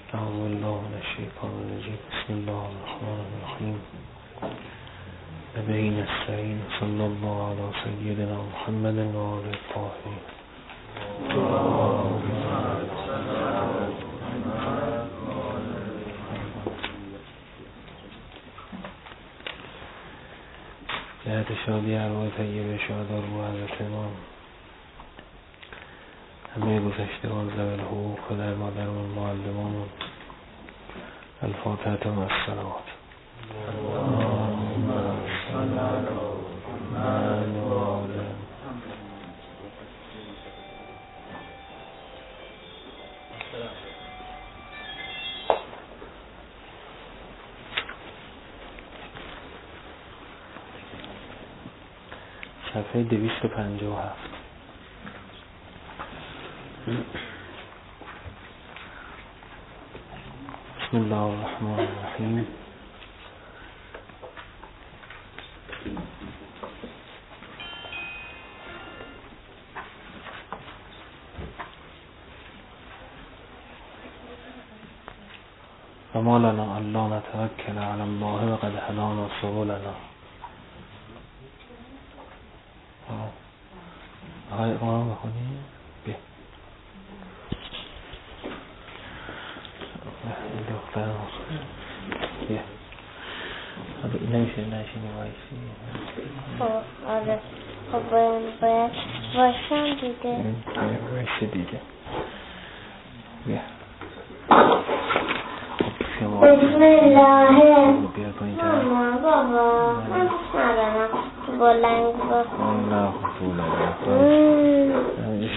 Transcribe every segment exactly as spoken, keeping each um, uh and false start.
أعوذ بالله من الشيطان الرجيم. بسم الله الرحمن الرحيم. نبينا نستعين. صلى الله على سيدنا محمد وآله الطاهرين. جهت شادی ارواح طیبه شهدا رو حضرت امام، همه گذشتگان ذوی الحقوق و در مادرمان معلمانمون، الفاتحة و الصلوات. اللهم صل علی محمد و آل صفحه دویست و پنجاه و هفت. بسم الله الرحمن الرحیم. و ما لنا الا نتوکل علی الله وقد هدانا سبلنا. آقای قرآن بخونی؟ بیا این دختر بیا. این نمیشه نشینی وایسی. خب آره خب باید باید وایسم دیگه. وایسی دیگه. بیا بسم الله. بیا پایین تر. بابا من ندارم بلنگ بخون. نه بلنگ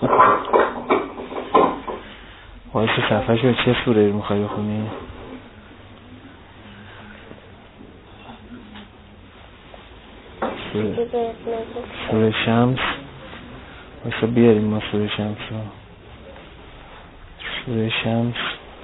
وایسی. صفحه شو چه سوره رو میخوای بخونی؟ سوره, سوره شمس. وایسا بیاریم ما سوره شمس رو. سوره شمس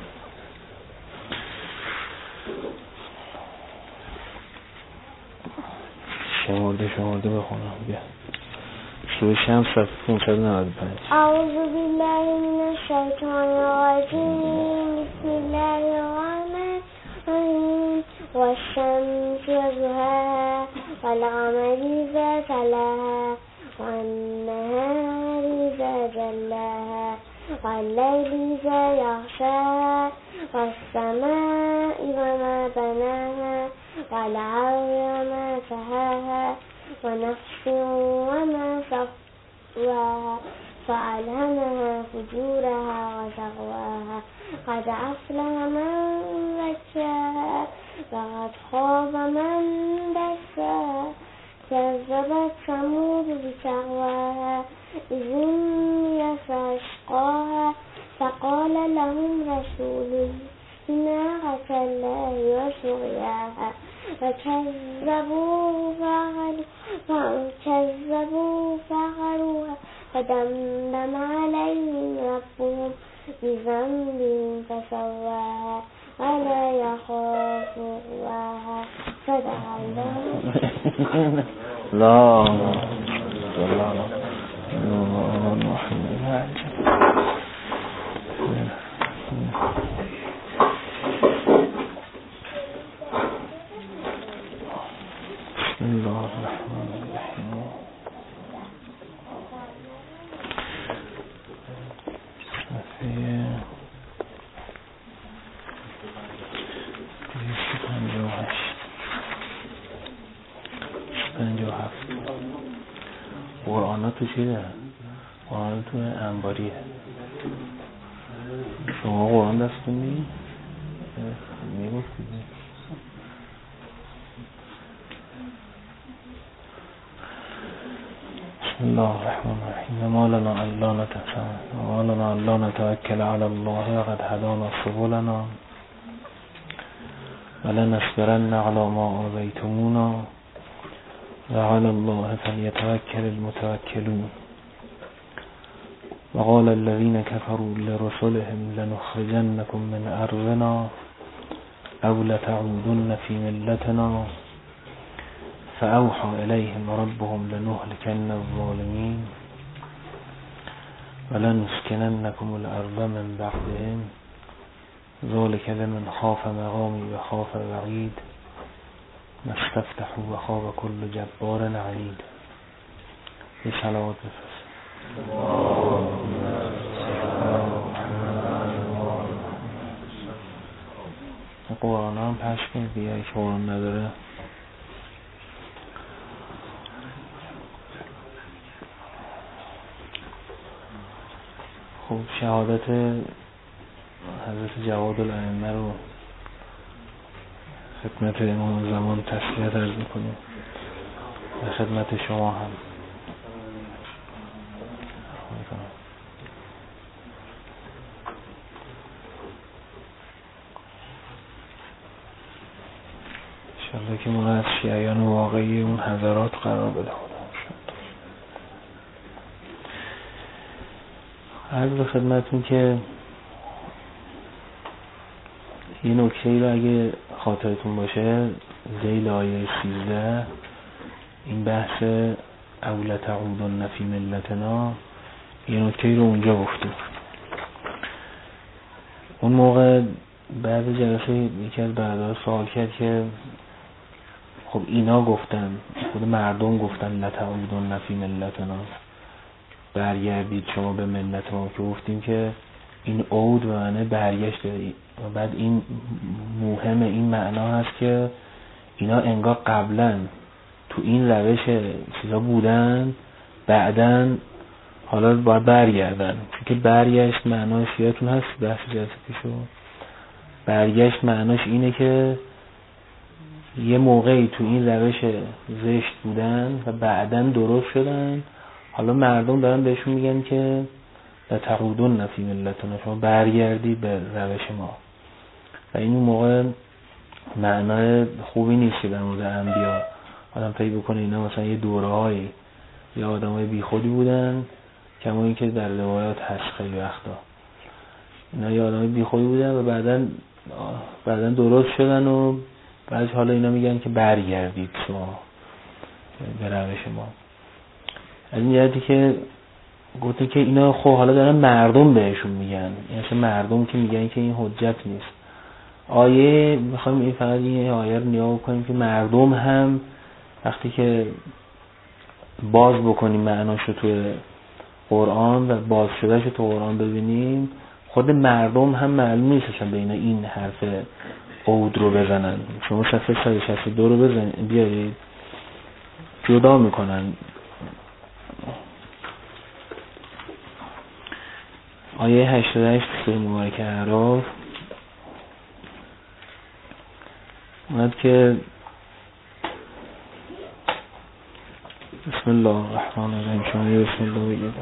شمارده شمارده بخونم. بیا سوره شمس صفحه پانصد و نود و پنج. اعوذ بالله من الشیطان الرجیم. بسم الله الرحمن الرحیم. والشمس وضحاها والقمر إذا تلاها والنهار إذا جلاها والليل إذا يغشاها والسماء وما بناها والأرض وما طحاها ونفس وما سواها فألهمها فجورها وتقواها. قد أفلح من زكاها وقد خاب من دساها. كذبت ثمود بتقواها إذ انبعث أشقاها فقال لهم رسول ناقة الله وسقياها فكذبوه فكذبوا فعقروها فدمدم عليهم ربهم بذنبهم فسواها ولا يخاف عقباها. صدق الله. لا لا بسم الله الرحمن الرحیم. صفحه دویست و پنجاه و هشت پنجاه و هفت. قرآن ها تو چیه؟ قرآن تو انباریه. شما قرآن دستون می؟ می گفتید بسم الله الرحمن الرحیم. ما لنا الا نتوکل ما لنا الا نتوکل علی الله وقد هدانا سبلنا ولنصبرن علی ما آذیتمونا وعلى الله فليتوكل المتوكلون. وقال الذين كفروا لرسلهم لنخرجنكم من أرضنا أو لتعودن في ملتنا فأوحى إليهم ربهم لنهلكن الظالمين ولنسكننكم الأرض من بعدهم ذلک لمن خاف مقامی و خاف وعید مستفتحوا و خاب کل جبار عنید. یه صلوات بفرست. قرآن هم پش کنید دیگه اگه قرآن نداره. خب شهادت حضرت جواد الائمه رو خدمت امام زمان تسلیت عرض میکنیم و خدمت شما هم. انشاءالله که ما از شیعیان واقعی اون حضرات قرار بده خدا. عرض به خدمتون که یه نکته رو اگه خاطرتون باشه ذیل آیه سیزده این بحث اولا تعودن فی ملتنا یه نکته رو اونجا گفتیم. اون موقع بعد جلسه یکی از برادرها سوال کرد که خب اینا گفتن، خود مردم گفتن لتعودن فی ملتنا، برگردید شما به ملت ما، که گفتیم که این عود به معنی برگشت دارید و بعد این مهم این معنا هست که اینا انگار قبلا تو این روش چیزا بودن بعدن حالا باید برگردن، چون که برگشت معناش یادتون هست بحث جلسه پیشو برگشت معناش اینه که یه موقعی تو این روش زشت بودن و بعدن درست شدن، حالا مردم دارن بهشون میگن که لتعودن فی ملتنا، شما برگردید به روش ما. و این موقع معنای خوبی نیست که در مورد انبیا آدم فکر بکنه اینا مثلا یه دوره‌های یا آدمای بیخودی بودن، کما این که در روایات هست خیلی وقتا اینا یه آدمای بیخودی بودن و بعدن بعدن درست شدن و بعد حالا اینا میگن که برگردید شما به روش ما. از این جهتی که گفته که اینا خب حالا دارن مردم بهشون میگن، یعنی مردم که میگن که این حجت نیست. آیه میخوایم این فقط این آیه رو نگاه بکنیم که مردم هم وقتی که باز بکنیم معناش رو توی قرآن و باز شدهش تو قرآن ببینیم، خود مردم هم معلوم نیستشن بین این حرف عود رو بزنن. شما صفحه صد و شصت و دو رو بزنید بیارید، جدا میکنن. آیه هشتاد و هشت سوره مبارکه اعراف اومد که بسم الله الرحمن الرحیم. شما بسم الله بگید.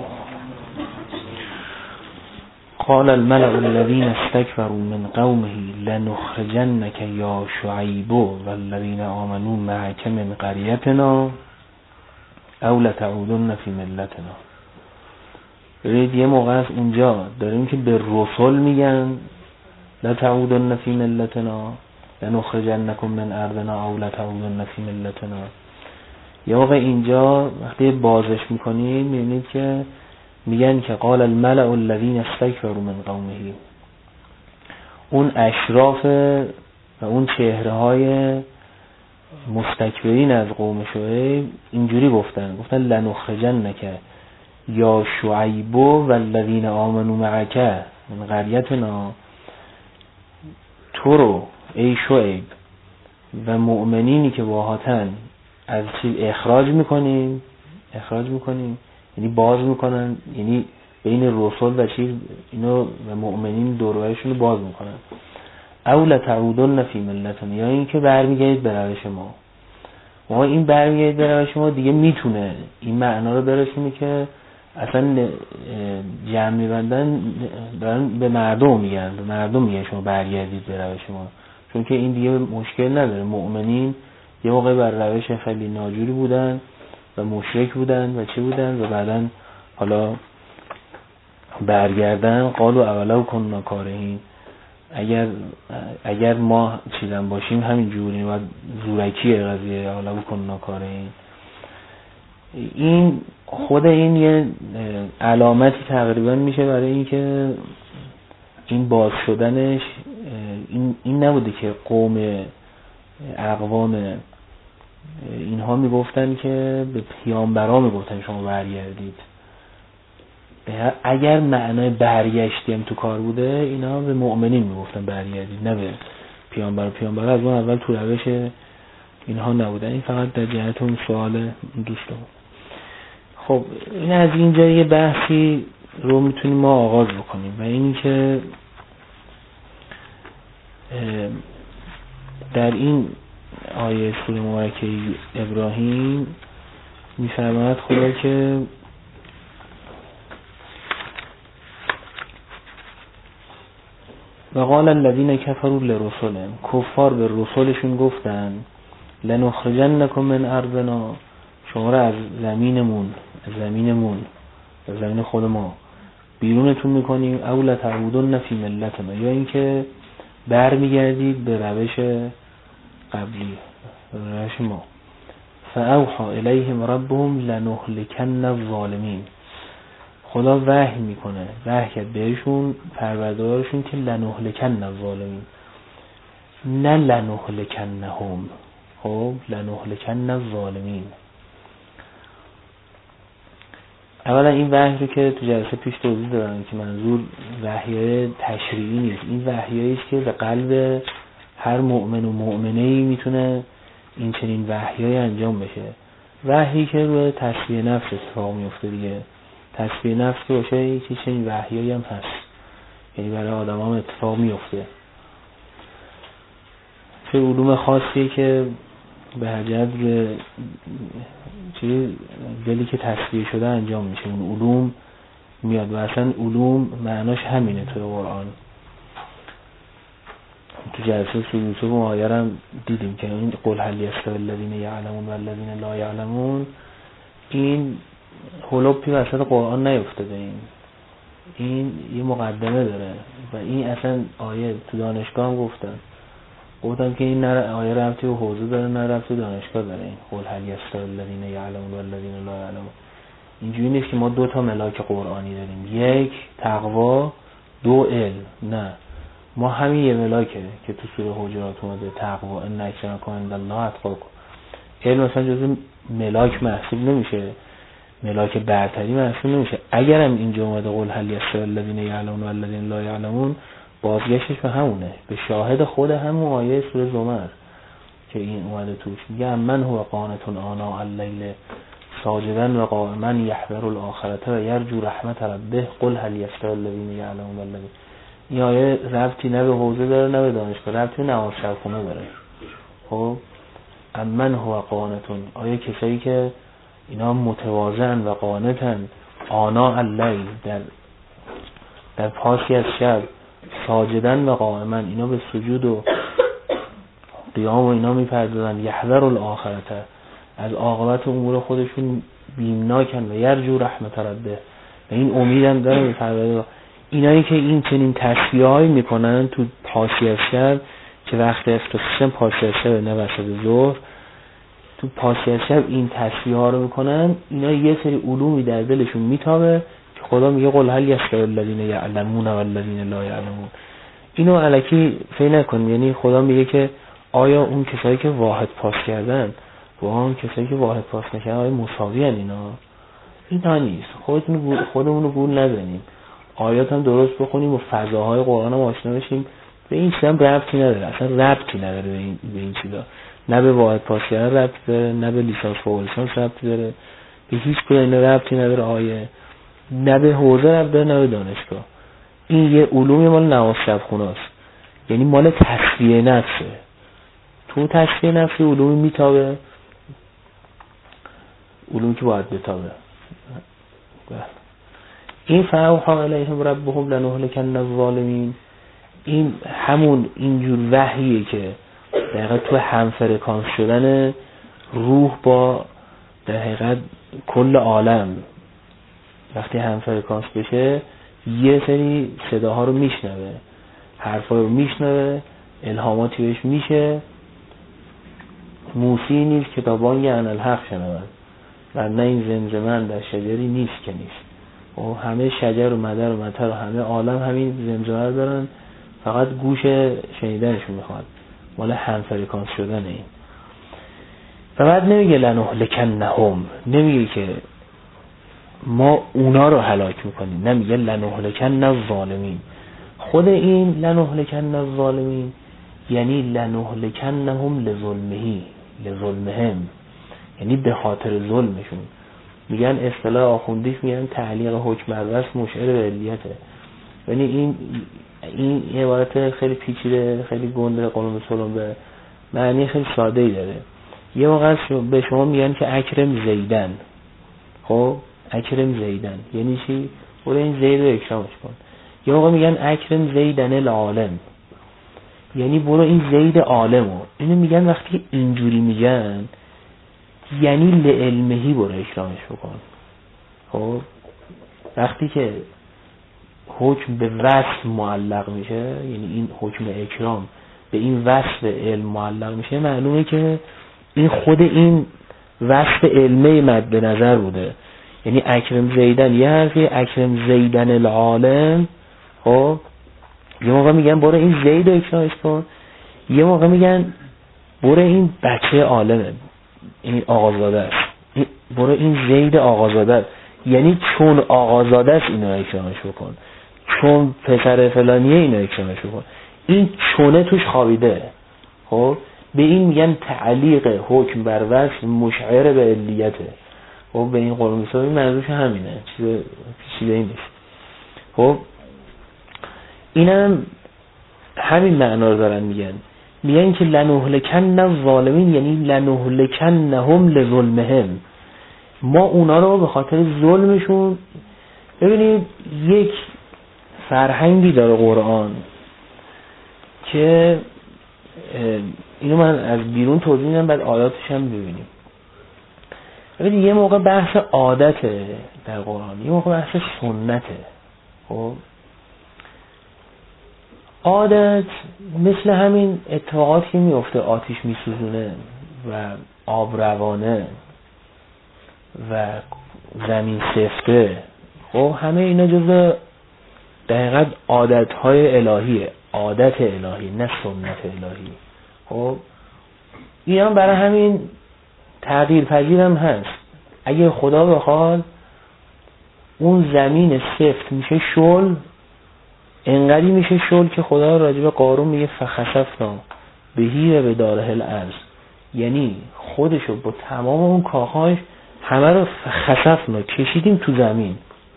قال الملأ الذين استكبروا من قومه لنخرجنك يا شعيب والذين آمنوا معك من قريتنا او لتعودن في ملتنا. برید یه موقع از اونجا داریم که به رسول میگن لتعودن فی ملتنا لنخرجنکم من ارضنا او لتعودن فی ملتنا. یه موقع اینجا وقتی بازش میکنید میبینید که میگن که قال الملأ الذین استکبروا من قومه، اون اشراف و اون چهره های مستکبرین از قوم شعیب اینجوری گفتن گفتن لنخرجنک یا شعیب و الذین آمنوا معک من قریتنا، تو رو ای شعیب و مؤمنینی که باهاتن از چیز اخراج میکنیم اخراج میکنیم یعنی باز میکنن، یعنی بین رسول و چیز اینو و مؤمنین دوروهشون رو باز میکنن. او لتعودن فی ملتنا، یا این که برمیگردید به روش ما. ما این برمیگردید به روش ما دیگه میتونه این معنا رو برسونه که اصلا جمع میبندن دارن به مردم میگن به مردم میگن شما برگردید به روش ما، چون که این دیگه مشکل نداره. مؤمنین یه موقع بر روش خیلی ناجوری بودن و مشرک بودن و چه بودن و بعدن حالا برگردن قالوا اولو کننا کارهین، اگر اگر ما چیزن باشیم همین جوری و زورکیه قضیه اولو کننا کارهین. این خود این یه علامتی تقریبا میشه برای اینکه این باز شدنش این, این نبوده که قوم اقوام اینها میگفتن که به پیامبران میگفتن شما برگردید. اگر معنای برگشتی هم تو کار بوده اینا به مؤمنین میگفتن برگردید، نه به پیامبر. پیامبر از اون اول تو روش اینها نبودن. این فقط در جهت اون سوال دوستم. خب این از اینجا یه بحثی رو میتونیم ما آغاز بکنیم و این که در این آیه سوره مبارکه ابراهیم میفرماید خدا که و قال الذين كفروا لرسلهم، کفار به رسولشون گفتن لنخرجنكم من ارضنا، شما را از زمینمون از زمینمون از زمین خود ما بیرونتون میکنیم، او لتعودن فی ملتنا، یا اینکه برمیگردید به روش قبلی، روش ما. فاوحى الیهم ربهم لنهلكن الظالمین، خدا وحی میکنه، وحی کرد بهشون پروردگارشون که لنهلکن الظالمین، نه لنهلکنهم. خب لنهلکن الظالمین. اولا این وحی رو که تو جلسه پیش توضیح دادم که منظور وحی تشریعی نیست، این وحیایی است که به قلب هر مؤمن و مؤمنه‌ای میتونه این چنین وحیایی انجام بشه. وحی که روی تصفیه نفس اتفاق میفته دیگه. تصفیه نفس که باشه یکی چنین وحیایی هم هست، یعنی برای آدم هم اتفاق میفته. چه علوم خاصی که به حجت چیز دلی که تصفیه شده انجام میشه، اون علوم میاد و اصلا علوم معناش همینه توی قرآن. تو جلسه سوره یوسف و آیه هم دیدیم که این قل هل یستوی الذین یعلمون و الذین لا یعلمون، این هلوپی وسط قرآن نیفتاده. این این یه مقدمه داره و این اصلا آیه تو دانشگاه هم گفتن گفتم که این نه آیه ربطی به حوزه داره نه ربطی به دانشگاه داره. این قل هل یستوی الذین یعلمون و الذین لا یعلمون اینجوری نیست که ما دو تا ملاک قرآنی داریم، یک تقوا، دو علم. نه، ما همین یه ملاکه که تو سوره حجرات اومده، تقوا، ان اکرمکم عند الله اتقاکم. علم مثلا جزء ملاک محسوب نمیشه، ملاک برتری محسوب نمیشه. اگرم اینجا اومده قل هل یستوی الذین یعلمون و الذین لا یعلمون، بازگشتش به همونه، به شاهد خود همون آیه سوره زمر که این اومده توش. میگه من هو قانت آناء اللیل ساجدا و قائما یحذر الاخرة و یرجو رحمت ربه قل هل یستوی الذین یعلمون و الذین. این آیه ربطی نه به حوزه داره نه به دانشگاه، ربطی به نماز شبخونه داره. خب من هو قانتون، آیه کسایی که اینا متواضعن و قانتن، آناء اللیل، در در پاسی از شب، ساجدن و قائما، اینا به سجود و قیام و اینا میپردازن، یحذر الاخرة، از عاقبت امور خودشون بیمناکن، و یرجو رحمت ربه، و این امیدم داره به پروردگار. اینایی که این چنین تصفیه‌هایی میکنن تو پاسی از شب که وقت اختصاصا پاسی از شب نه وسط ظهر، تو پاسی از شب این تصفیه‌ها رو میکنن، اینا یه سری علومی در دلشون میتابه که خدا میگه قل هل یستوی الذین یعلمون و الذین لا یعلمون. اینو الکی فکر نکن، یعنی خدا میگه که آیا اون کسایی که واحد پاس کردن با اون کسایی که واحد پاس نکردن آیا مساوی ان؟ اینا اینا نیست. خودمون خودمون رو گول نزنیم، آیات هم درست بخونیم و فضاهای قرآن هم آشنا بشیم. به این چیزا ربطی نداره، اصلا ربطی نداره به این به این چیزا. نه به واحد پاس کردن ربطی داره، نه به لیسانس فوق لیسانس ربطی داره، به هیچ کدوم اینا ربطی نداره. آیه نه به حوزه ربط داره نه به دانشگاه. این یه علومی مال نماز شبخونه است، یعنی مال تصفیه نفسه. تو تصفیه نفسی علومی میتابه، علومی که باید بتابه. این فاوحی الیهم ربهم لنهلکن الظالمین، این همون اینجور وحیه که در حقیقت تو همفرکانس شدن روح با در حقیقت کل عالم، وقتی همفرکانس بشه یه سری صداها رو میشنوه، حرفا رو میشنوه، الهاماتی بهش میشه. موسی نیست که تا بانگ انالحق شنود و نه این زمزمه در شجری نیست که نیست. و همه شجر و مدر و مطر و همه عالم همین زمزمه دارن فقط گوش شنیدنشون میخواد، مال هم فرکانس شدن این. و بعد نمیگه لنهلکنهم، نمیگه که ما اونا رو هلاک میکنیم، نمیگه لنهلکن الظالمین. خود این لنهلکن الظالمین یعنی لنهلکنهم لظلمه لظلمهم، یعنی به خاطر ظلمشون. میگن اصطلاح آخوندیش میگن تعلیق حکم بر وصف مشعر به علیته. یعنی این این عبارت خیلی پیچیده، خیلی گنده، قلم سلم به معنی خیلی ساده ای داره. یه موقع به شما میگن که اکرم زیدن، خب اکرم زیدن یعنی چی؟ برو این زید رو اکرامش کن. یه موقع میگن اکرم زیدن العالم، یعنی برو این زید عالمو. اینو میگن وقتی اینجوری میگن یعنی لعلمهی برو اکرامش بکن. خب وقتی که حکم به وصف معلق میشه، یعنی این حکم اکرام به این وصف علم معلق میشه، معلومه که این خود این وصف علمی مد به نظر بوده. یعنی اکرم زیدن یه حرفی، اکرم زیدن العالم. خب یه موقع میگن برو این زید رو اکرامش کن، یه موقع میگن برو این بچه عالمه، این آقازاده است، برو این زید آقازاده است، یعنی چون آقازاده است اینو اکرامش بکن، چون پسر فلانیه اینو اکرامش بکن. این چونه توش خوابیده. خب به این میگن تعلیق حکم بر وصف مشعر به علیته. خب به این قرآن میسازی منظورش همینه، چیز پیچیده ای نیست. خب اینم همین معنا رو دارن میگن، میگن که لنهلکن الظالمین یعنی لنهلکنهم لظلمهم، ما اونا رو به خاطر ظلمشون. ببینید یک فرهنگی داره قرآن که اینو من از بیرون توضیح میدم، بعد آیاتش هم ببینیم. ببینید یه موقع بحث عادته در قرآن، یه موقع بحث سنته. خب عادت مثل همین اتفاقاتی که میفته، آتش میسوزونه و آب روانه و زمین سفته، خب همه اینا جزء دقیقاً عادت‌های الهیه، عادت الهی نه سنت الهی. خب این هم برای همین تغییر پذیر هم هست. اگه خدا بخواد اون زمین سفت میشه شل، انقدی میشه شل که خدا راجع به قارون میگه فخسفنا بهی و به داره الارض، یعنی خودشو با تمام اون کاخاش همه رو فخسفنا کشیدیم تو زمین.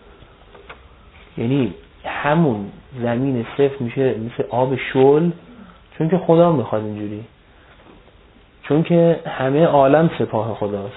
یعنی همون زمین سفت میشه مثل آب شل، چون که خدا میخواد اینجوری، چون که همه عالم سپاه خداست.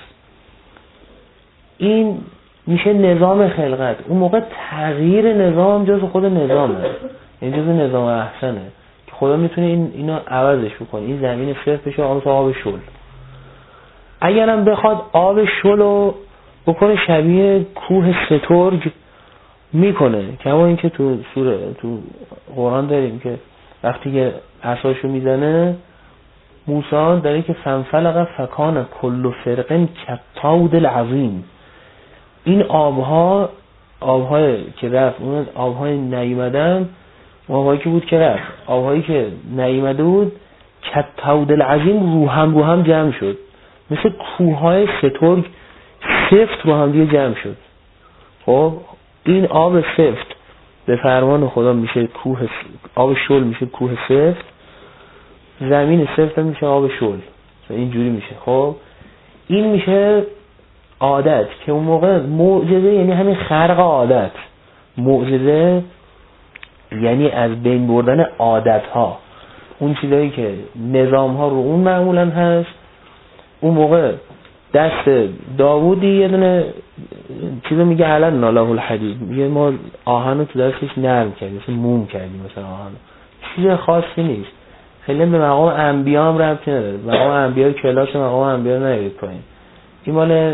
این میشه نظام خلقت. اون موقع تغییر نظام جز خود نظامه، یعنی جز نظام احسنه که خدا میتونه این اینو عوضش بکنه، این زمین سفت بشه آب آب شل. اگرم بخواد آب شل رو بکنه شبیه کوه سترگ میکنه، کما اینکه تو سوره تو قرآن داریم که وقتی که عصاشو میزنه موسی داره که فنفلق فکان کل فرقن کالطود العظیم. این آبها آبهای که رفت، اون آبهای نیامدن، آبهایی که بود که رفت، آبهایی که نیامده بود کالطود العظیم رو هم رو هم جمع شد، مثل کوههای سترگ سفت رو هم دیگه جمع شد. خب این آب سفت به فرمان خدا میشه کوه س... آب شل میشه کوه سفت، زمین سفت میشه آب شل، اینجوری میشه. خب این میشه عادت که اون موقع معجزه، یعنی همین خرق عادت. معجزه یعنی از بین بردن عادت ها، اون چیزایی که نظام ها رو اون معمولا هست. اون موقع دست داوودی یه دونه چیزو میگه علن ناله الحدید، میگه ما آهن رو تو دستش نرم کردیم، مثل موم کردیم مثلا آهن. چیز خاصی نیست، خیلی به مقام انبیا هم ربطی نداره. مقام انبیا کلاس مقام انبیا نرید پایین، این مال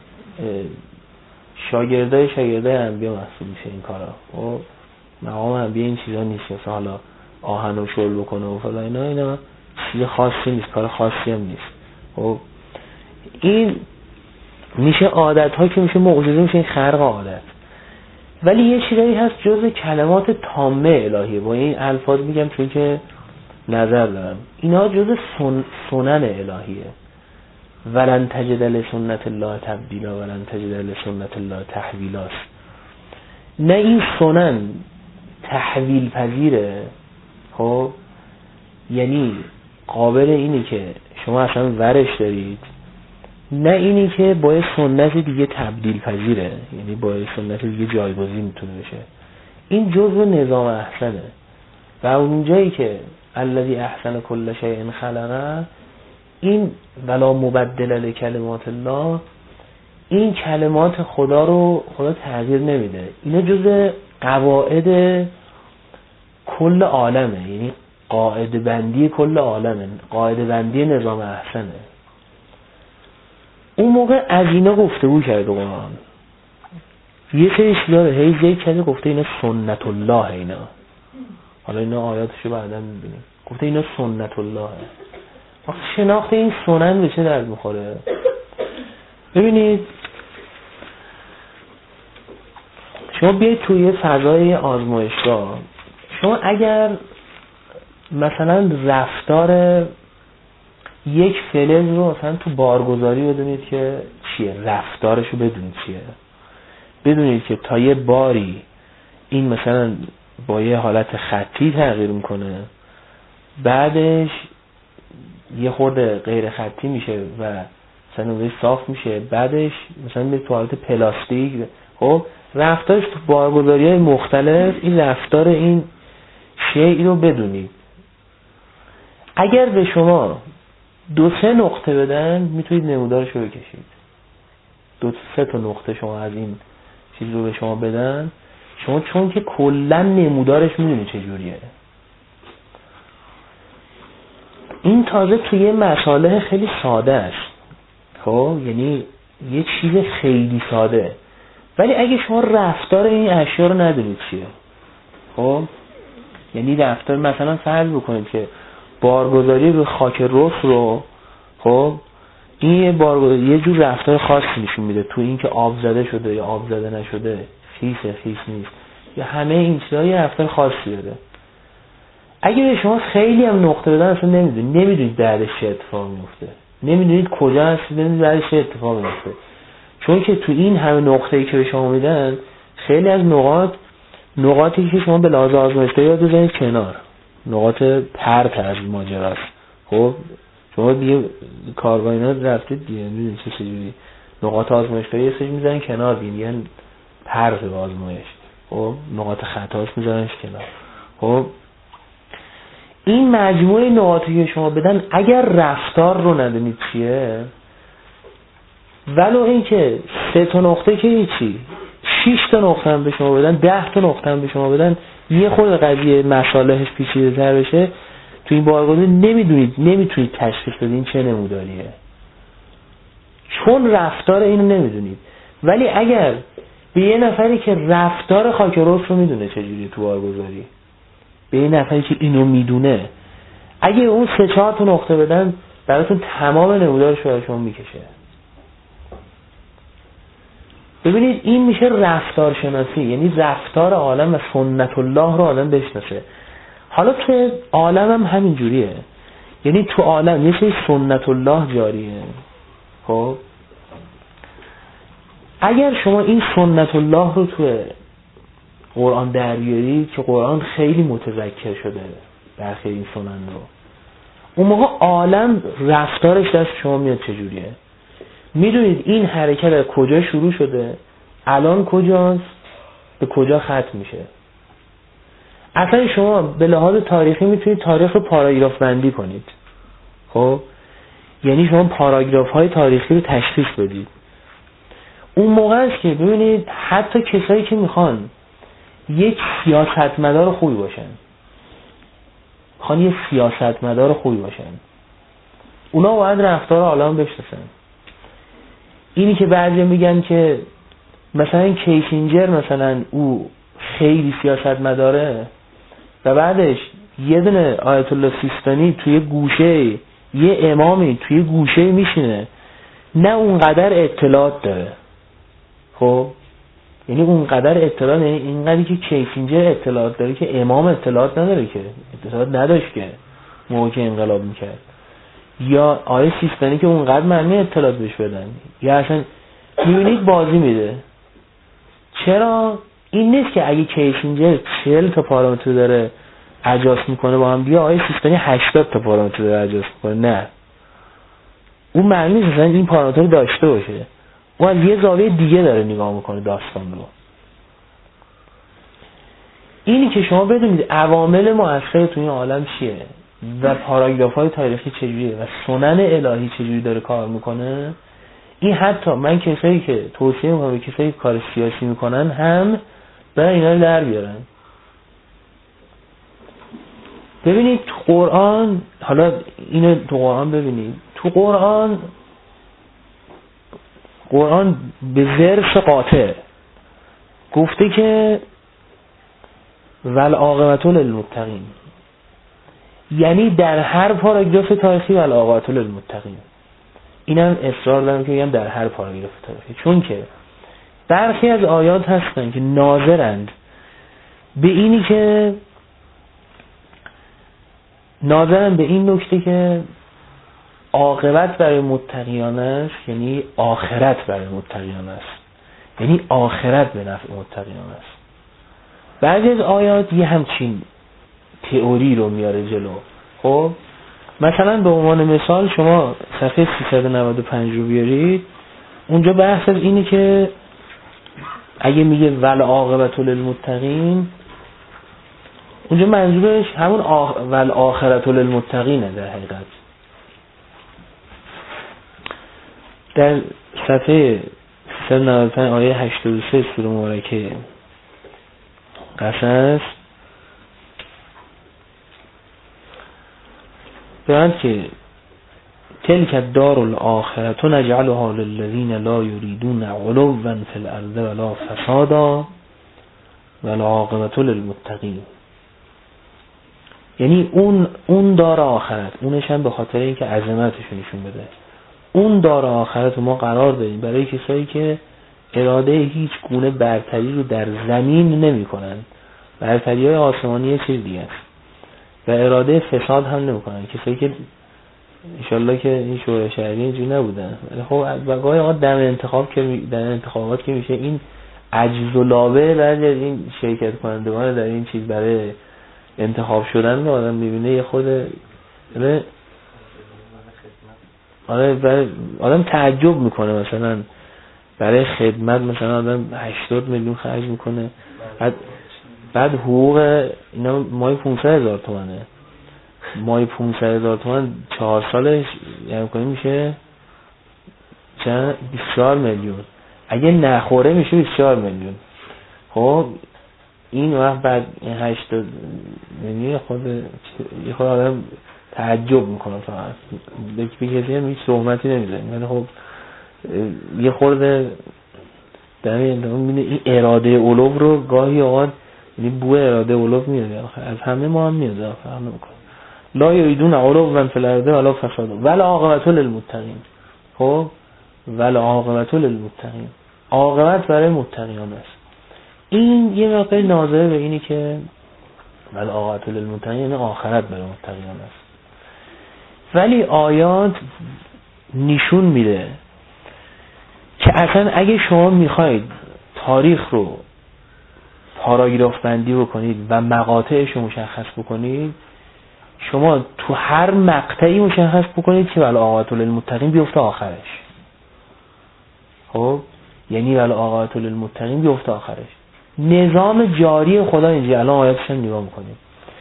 شاگردای شاگردای انبیا محسوب میشه این کارا. خب مقام انبیا این چیزا نیست، مثلا حالا آهن رو شل بکنه و فلان اینا، اینا چیز خاصی نیست، کار خاصی هم نیست. خب این میشه عادت ها که میشه معجزه، میشه این خرق عادت. ولی یه چیزایی هست جز کلمات تامه الهیه. با این الفاظ میگم چون که نظر دارم، اینا جز سن... سنن الهیه. ولن تجد لسنت الله تبدیلا ولن تجد لسنت الله تحویلا. نه این سنن تحویل پذیره، خب یعنی قابل اینی که شما اصلا ورش دارید، نه اینی که با سنت دیگه تبدیل پذیره، یعنی با سنت دیگه جایگزین میتونه بشه. این جزء نظام احسنه و اون جایی که الذی احسن کل شیء خلقه، این ولا مبدل لکلمات الله، این کلمات خدا رو خدا تغییر نمیده. اینا جزء قواعد کل عالمه، یعنی قاعده بندی کل عالمه، قاعده بندی نظام احسنه. اون موقع از اینا گفتگو کرده قرآن، یه سری چیزا رو هی ذکر کرده، گفته اینا سنت الله، اینا حالا اینا آیاتشو بعدا میبینیم، گفته اینا سنت الله. وقتی شناخت این سنن به چه درد میخوره؟ ببینید شما بیاید توی فضای آزمایشگاه، شما اگر مثلا رفتار یک فلز رو مثلا تو بارگذاری بدونید که چیه، رفتارشو بدونید چیه، بدونید که تا یه باری این مثلا با یه حالت خطی تغییر میکنه، بعدش یه خورده غیر خطی میشه و مثلا صاف میشه، بعدش مثلا به تو حالت پلاستیک. خب رفتارش تو بارگذاری‌های مختلف، این رفتار این شیء رو بدونید. اگر به شما دو سه نقطه بدن میتونید نمودارش رو بکشید. دو سه تا نقطه شما از این چیز رو به شما بدن، شما چون که کلا نمودارش میدونید چجوریه. این تازه توی مسائل خیلی ساده است، خب یعنی یه چیز خیلی ساده، ولی اگه شما رفتار این اشیا رو ندونید چیه، خب یعنی رفتار مثلا فرض بکنید که بارگذاری به خاک رس رو، خب این یه بارگذاری یه جور رفتار خاصی نشون میده تو این که آب زده شده یا آب زده نشده، خیسه خیس نیست، یا همه این چیزا یه رفتار خاصی داره. اگه به شما خیلی هم نقطه بدن اصلا نمیدونید، نمیدونید بعدش چه اتفاقی میفته، نمیدونید کجا هستید، نمیدونید بعدش چه اتفاقی میفته، چون که تو این همه نقطه‌ای که به شما میدن خیلی از نقاط نقاطی که شما به لحاظ آزمایشگاهی یاد بزنید کنار، نقاط پرت از ماجراست. خب شما دیگه کارگاه اینا رفتید دیگه، میدونید چه چجوری نقاط آزمایشگاهی یه سری میذارن کنار، میگن پرت به آزمایش، خب نقاط خطاش میذارنش کنار. خب این مجموعه نقاطی که شما بدن اگر رفتار رو ندونید چیه، ولو این که سه تا نقطه که هیچی، شش تا نقطه هم به شما بدن، ده تا نقطه هم به شما بدن، یه خود قضیه مصالحش پیچیده تر بشه، تو این بارگذاری نمیدونید، نمیتونید تشخیص بدین چه نموداریه، چون رفتار اینو نمیدونید. ولی اگر به یه نفری که رفتار خاک رس رو میدونه چجوری تو بارگذاری، به یه نفری که اینو میدونه، اگه اون سه چهار تا نقطه بدن براتون تمام نمودارش رو شما میکشه. ببینید این میشه رفتار شناسی، یعنی رفتار عالم و سنت الله رو آدم بشناسه. حالا تو عالم هم همین جوریه، یعنی تو عالم یه سری سنت الله جاریه. خب اگر شما این سنت الله رو تو قرآن در بیارید که قرآن خیلی متذکر شده برخی این سنن رو، اون موقع عالم رفتارش دست شما میاد چجوریه، میدونید این حرکت از کجا شروع شده، الان کجاست، به کجا ختم میشه. اصلا شما به لحاظ تاریخی میتونید تاریخ رو پاراگراف بندی کنید. خب یعنی شما پاراگراف های تاریخی رو تشخیص بدید. اون موقع است که ببینید حتی کسایی که میخوان یک سیاستمدار خوبی باشن، میخوان یک سیاستمدار خوبی باشن، اونا باید رفتار عالم بشناسن. اینی که بعضی میگن که مثلا کیسینجر مثلا او خیلی سیاستمداره و بعدش یه دونه آیت الله سیستانی توی گوشه، یه امامی توی گوشه میشینه، نه اونقدر اطلاعات داره، خب یعنی اونقدر اطلاع، یعنی اینقدری که کیسینجر اطلاعات داره که امام اطلاعات نداره، که اطلاعات نداشت که موقع که انقلاب میکرد، یا آیه سیستانی که اونقدر معنی اطلاعات بهش بدن، یا اصلا میبینید بازی میده. چرا؟ این نیست که اگه کیسینجر چهل تا پارامتر داره اجاست میکنه با هم، بیا آیه سیستانی هشتاد تا پارامتر داره اجاست میکنه. نه، اون معنی نیست اصلا این پارامتر داشته باشه، اون از یه زاویه دیگه داره نگاه میکنه داستان رو. اینی که شما بدونید عوامل مؤثر تو این عالم چیه و پاراگراف‌های تاریخی چجوریه و سنن الهی چجوری داره کار میکنه، این حتی من کسایی که توصیه میکنم به کسایی که کار سیاسی میکنن هم برای اینا رو در بیارن. ببینید تو قرآن، حالا اینو تو قرآن ببینید، تو قرآن قرآن به ضرس قاطع گفته که والعاقبة للمتقین، یعنی در هر پاراگراف تاریخی والعاقبة للمتقین. اینم اصرار دارم که بگم در هر پاراگراف تاریخی، چون که برخی از آیات هستن که ناظرند به اینی که ناظرند به این نکته که عاقبت برای متقیان است، یعنی آخرت برای متقیان است، یعنی آخرت به نفع متقیان است. بعضی از آیات یه همچین تئوری رو میاره جلو. خب مثلا به عنوان مثال شما صفحه سیصد و نود و پنج رو بیارید، اونجا بحث از اینه که اگه میگه والعاقبة للمتقین، اونجا منظورش همون آخ... والآخرة للمتقینه. در حقیقت در صفحه سیصد و نود و پنج آیه هشتاد و سه سوره مبارکه قصص بیان که تلک الدار الاخرة نجعلها للذین لا یریدون علوا فی الارض ولا فسادا والعاقبة للمتقین. یعنی اون اون دار آخرت، اونش هم به خاطر اینکه عظمتش نشون بده، اون دار آخرت ما قرار دادیم برای کسایی که اراده هیچ گونه برتری رو در زمین نمی کنن. برتری های آسمانی یه چیز دیگه است و اراده فساد هم نمی کنن. کسایی که انشالله که این شورای شهری اینجوری نبودن، خب بقای آقا دم انتخاب که در انتخابات که میشه این عجز و لابه بعد از این شرکت کنندگان در این چیز برای انتخاب شدن رو آدم میبینه یه خود آره آدم تعجب میکنه. مثلا برای خدمت مثلا آدم هشتاد میلیون خرج میکنه، بعد بعد حقوق اینا مای پانصد هزار تومنه، مای پانصد هزار تومن چهار سالش یعنی کنی میشه چند بیست و چهار میلیون، اگه نخوره میشه بیست و چهار میلیون. خب این وقت بعد این هشتاد میلیون خود یه خود آدم تعجب میکنه. فقط به کسی هم هیچ صحبتی نمیزنی، ولی خب یه خورده در این این اراده اولوب رو گاهی اوقات یعنی بو اراده اولوب میاد از همه ما هم میاد آخر هم نمیکنه. لا یریدون علوا فی الارض ولا فسادا والعاقبة للمتقین. خب والعاقبة للمتقین، عاقبت برای متقیان است. این یه واقع ناظره به اینی که والعاقبة للمتقین یعنی آخرت برای متقیان است. ولی آیات نشون میده که اصلا اگه شما میخواید تاریخ رو پاراگراف بندی بکنید و مقاطعش رو مشخص بکنید، شما تو هر مقطعی مشخص بکنید که والعاقبة للمتقین بیفته آخرش. خب یعنی والعاقبة للمتقین بیفته آخرش. نظام جاری خدا اینجا الان آیاتش هم نگاه میکنید.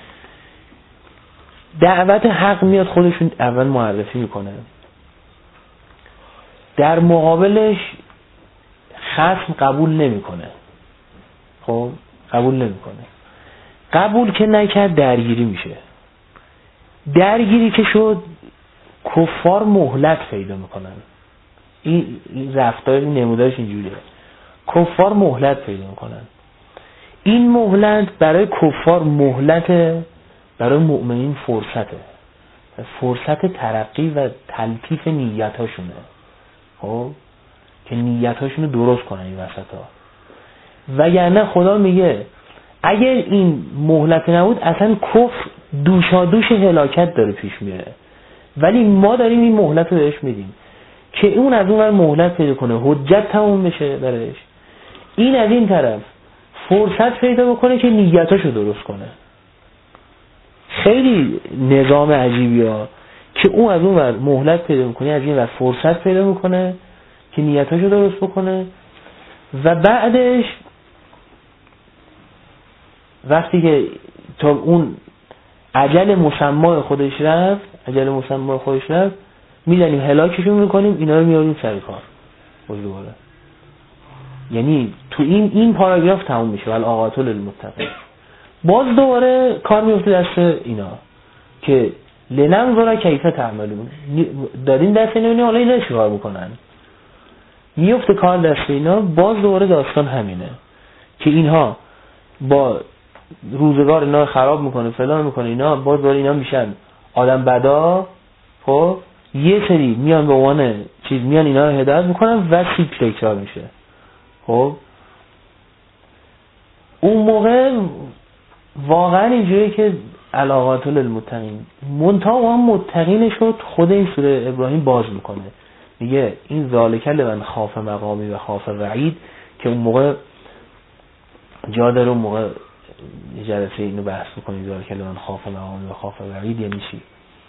دعوت حق میاد خودشون اول معرفی میکنه، در مقابلش خصم قبول نمیکنه. خب قبول نمیکنه، قبول که نکرد درگیری میشه. درگیری که شد کفار مهلت پیدا میکنن. این رفتار این نمودارش اینجوریه، کفار مهلت پیدا میکنن. این مهلت برای کفار مهلته، برای مؤمنین فرصته، فرصت ترقی و تلطیف نیتاشونه. خب که نیتاشونو درست کنن این وسط ها. وگرنه خدا میگه اگر این مهلت نبود اصلا کفر دوشا دوش هلاکت داره پیش میره، ولی ما داریم این مهلت رو بهش میدیم که اون از اون ور مهلت پیدا کنه، حجت تموم بشه درش، این از این طرف فرصت پیدا بکنه که نیتاشو درست کنه. خیلی نظام عجیبی ها که اون از اون ور مهلت پیدا میکنه، از این ور فرصت پیدا میکنه که نیتاشو درست بکنه و بعدش وقتی که تا اون اجل مسمى خودش رفت اجل مسمى خودش رفت میدنیم هلاکشون میکنیم، اینا رو میاریم سر کار دوباره. یعنی تو این این پاراگراف تموم میشه ولی آقاتل للمتقین، باز دوباره کار میفته دست اینا که لننظر کیف تعملون، دارین دست اینا حالا اینا چیکار میکنن، میفته کار دست اینا. باز دوباره داستان همینه که اینها با روزگار اینا خراب میکنه فلان میکنه، اینا باز دوباره اینا میشن آدم بدا. خب یه سری میان به عنوان چیز میان اینا رو هدایت میکنن و سیکل تکرار میشه. خب اون موقع واقعا اینجوریه که علاقات للمتقین منتها هم متقین شد. خود این سوره ابراهیم باز میکنه میگه این ذالک لمن خاف مقامی و خاف وعید، که اون موقع جا داره اون موقع جلسه اینو بحث میکنیم ذالک لمن خاف مقامی و خاف وعید یعنی چی.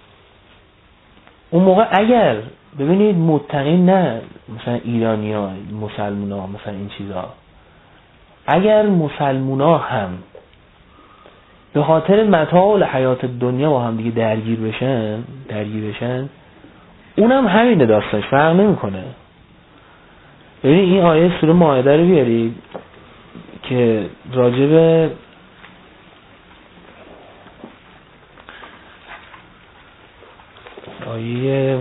اون موقع اگر ببینید متقین نه مثلا ایرانی ها مسلمان ها مثلا این چیزا، اگر مسلمان ها هم به خاطر متاع حیات دنیا با هم دیگه درگیر بشن درگیر بشن اونم همینه داستانش فرق نمیکنه. ببینید این آیه سوره مائده رو بیارید که راجب آیه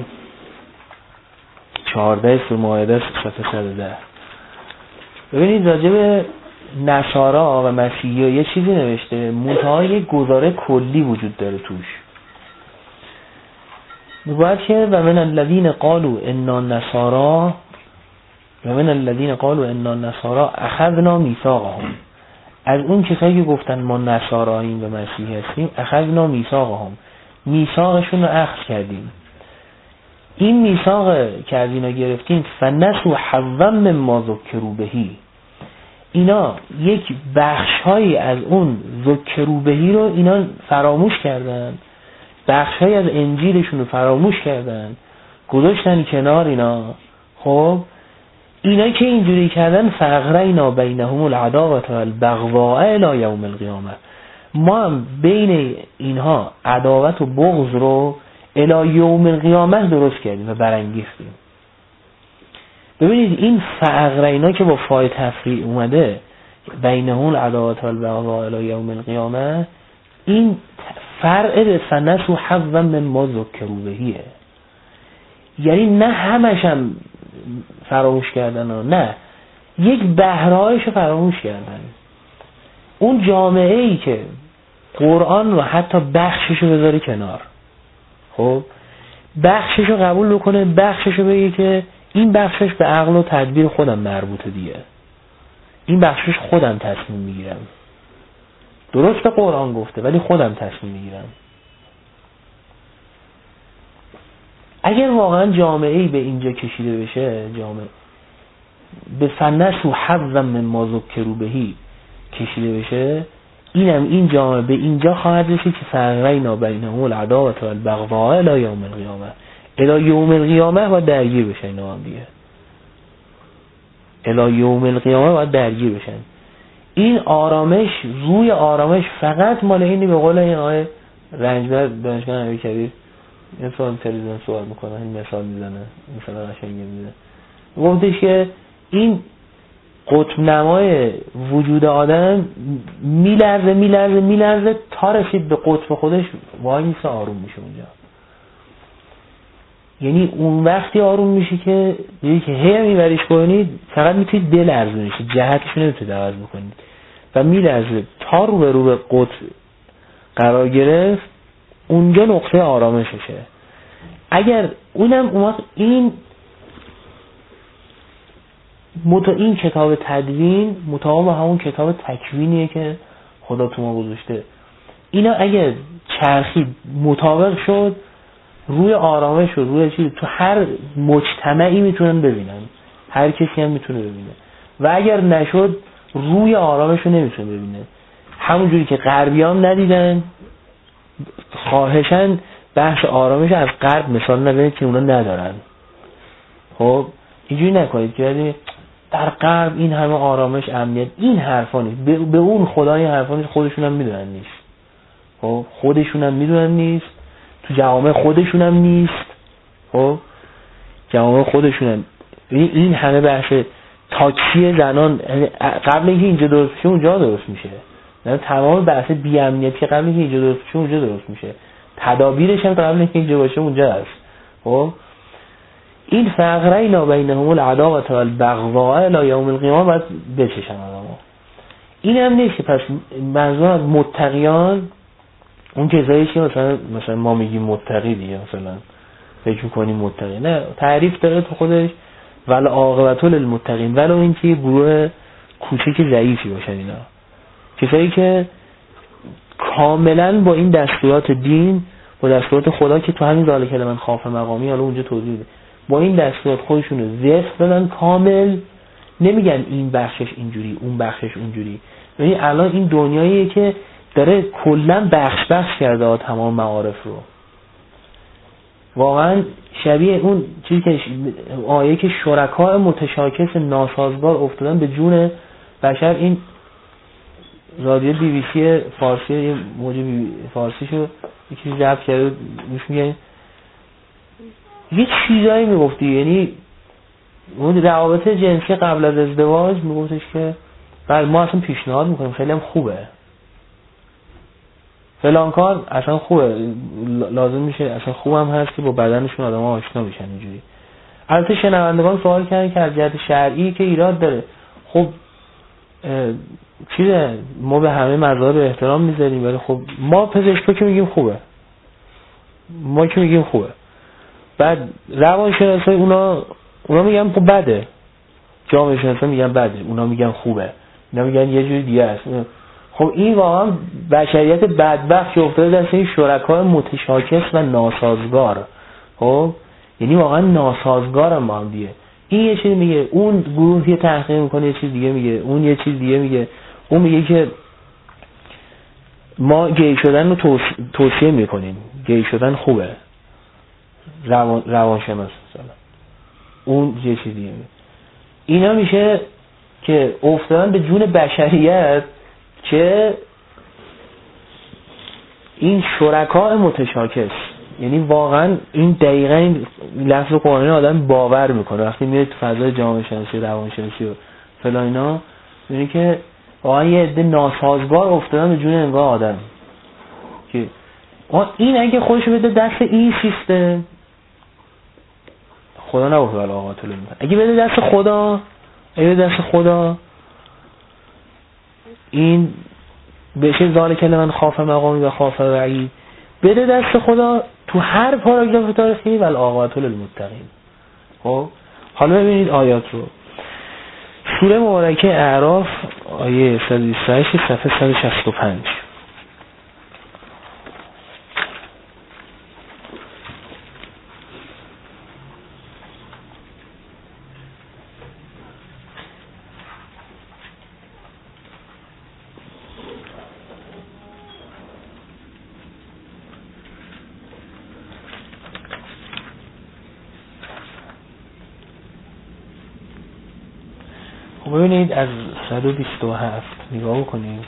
چهارده سوره مائده صفحه صد و ده. ببینید راجب نصارا و مسیحی یه چیزی نوشته، منتها یه گزاره کلی وجود داره توش. میگوید که و من الذین قالوا انا نصارا و من الذین قالوا انا نصارا اخذنا میثاقهم، از اون کسایی که گفتن ما نصاراییم و مسیحی هستیم اخذنا میثاقهم، میثاقشون رو اخذ کردیم. این میثاق که از اینا گرفتیم فنسوا حظا مما ذکروا بهی، اینا یک بخش‌هایی از اون ذکروا بهی رو اینا فراموش کردن، بخش‌هایی از انجیلشون رو فراموش کردن گذاشتن کنار اینا. خب اینا که اینجوری کردن فاغرینا بینهم العداوة والبغضاء الی یوم القیامه، ما هم بین اینها عداوت و بغض رو الی یوم القیامه درست کردیم و برانگیختیم. ببینید این فاغرینا که با فای تفریع اومده بینهم العداوة والبغضاء الی یوم القیامه، این فرع به فنسوا حظا مما ذکروا بهیه، یعنی نه همش هم فراموش کردن ها. نه، یک بهرهایش رو فراموش کردن. اون جامعه ای که قرآن رو حتی بخشش رو بذاره کنار، خب بخشش رو قبول بکنه، بخشش رو بگه که این بخشش به عقل و تدبیر خودم مربوطه دیگه، این بخشش خودم تصمیم میگیرم، درست قرآن گفته ولی خودم تصمیم میگیرم. اگر واقعا جامعه‌ای به اینجا کشیده بشه، جامعه به فنسوا حظا مما ذکروا بهی کشیده بشه، اینم این جامعه به اینجا خواهد رسید که فاغرینا بینهم العداوة والبغضاء الی یوم القیامه، الی یوم القیامه باید درگیر بشن اینا هم دیگه، الی یوم القیامه باید درگیر بشن. این آرامش روی آرامش فقط مال اینی، به قول این آیه رنجبر دانشگاه امیرکبیر این سوال تلویزیون سوال میکنه، این مثال میزنه، مثلا قشنگی میزنه، گفتش که این قطب نمای وجود آدم میلرزه میلرزه میلرزه تا رسید به قطب خودش وای میسه آروم میشه اونجا. یعنی اون وقتی آروم میشه که دیگه که هی میبریش کنید فقط میتونید دل ارزونیش جهتش نمیتونید عوض بکنید و میلرزه تا رو به رو به قطب قرار گرفت، اونجا نقطه آرامششه. اگر اونم اون این مت... این کتاب تدوین مطابق همون کتاب تکوینیه که خدا تو ما گذاشته. اینا اگه چرخید مطابق شد، روی آرامش و روی چیز تو هر مجتمعی میتونن ببینن، هر کسی هم میتونه ببینه. و اگر نشد روی آرامش رو نمیتونه ببینه. همون جوری که غربیان ندیدن، خواهشن بحث آرامش از غرب مثال نبینید که اونا ندارن. خب اینجوری نکنید که در غرب این همه آرامش امنیت، این حرفا نیست. به, به اون خدای حرفا نیست، خودشون هم میدونن نیست. خب خودشون هم میدونن نیست، تو جوامع خودشون هم نیست. خب جوامع خودشون هم این همه بحث تاکسی زنان قبل اینکه اینجا درست بشه اونجا درست میشه. نه تمام بحث بی امنیتی قبل اینکه اینجا درست بشه اونجا درست میشه. تدابیرش هم قبل اینکه اینجا باشه اونجا هست. خب این فقره بینهم العداوة والبغضاء الی یوم القیامه باید بچشن آدم‌ها. این هم نیست که پس منظور از متقیان اون کسایی که مثلا مثلا ما میگیم متقی دیگه، مثلا فکر می‌کنیم متقی، نه، تعریف داره تو خودش ول عاقبة للمتقین، ولو اینکه گروه کوچیک ضعیفی باشن. اینا کسایی که کاملا با این دستورات دین، با دستورات خدا که تو همین ذالک لمن خاف مقامی، حالا اونجا توضیح میده، با این دستورات خودشون رو زفت دادن کامل. نمیگن این بخشش اینجوری اون بخشش اونجوری. یعنی الان این دنیاییه که داره کلا بخش بخش کرده تمام معارف رو. واقعا شبیه اون چیزی که آیه که شرکای متشاکس ناسازگار افتادن به جون بشر. این رادیو بی بی سی فارسی، یه موج فارسیشو یکی ضبط کرده، میش میگه یه چیزایی میگفتی، یعنی اون روابط جنسی قبل از ازدواج میگفتش که بله ما اصلا پیشنهاد میکنیم، خیلی هم خوبه، فلان کار اصلا خوبه، لازم میشه، اصلا خوبم هست که با بدنشون آدم ها آشنا بشن اینجوری. البته شنوندگان سوال کردن که از جهت شرعی که ایراد داره. خب چیه، ما به همه مذاهب احترام میذاریم، ولی خب ما پزشکا که میگیم خوبه، ما که میگیم خوبه. بعد روانشناسای اونا اونا میگن خب بده، جامعه شناسا میگن بده، اونا میگن خوبه، اونا میگن یه جوری دیگه است. خب این واقعا بشریت بدبخت که افتاده دست این شرکای متشاکس و ناسازگار. خب یعنی واقعا ناسازگار هم با هم دیگه. این یه چیز میگه، اون گروه یه تحقیق میکنه یه چیز دیگه میگه، اون یه چیز دیگه میگه. اون میگه که ما گی شدن رو توصیه میکنیم، گی شدن خوبه، روان روانشناس مثلا اون یه چیز دیگه میگه. اینا میشه که افتادن به جون بشریت که این شرکای متشاکس، یعنی واقعا این دقیقاً این لفظ قرآنی آدم باور میکنه وقتی میره تو فضای جامعه شناسی، روانشناسی و فلان اینا، میبینی که واقعا یه عده ناسازگار افتادن به جون انگار آدم که این اگه خودش بده دست این سیستم، خدا نگفت ولی آقا طول میکنه، اگه بده دست خدا، اگه بده دست خدا این بشه ذالک لمن خاف مقامی و خاف وعید، بده دست خدا تو هر پاراگراف تاریخی ول عاقبة للمتقین. خب حالا ببینید آیات رو. سوره مبارکه اعراف آیه صد و بیست و هشت صفحه صد و شصت و پنج. ببینید از صد و بیست و هفت نگاه کنید.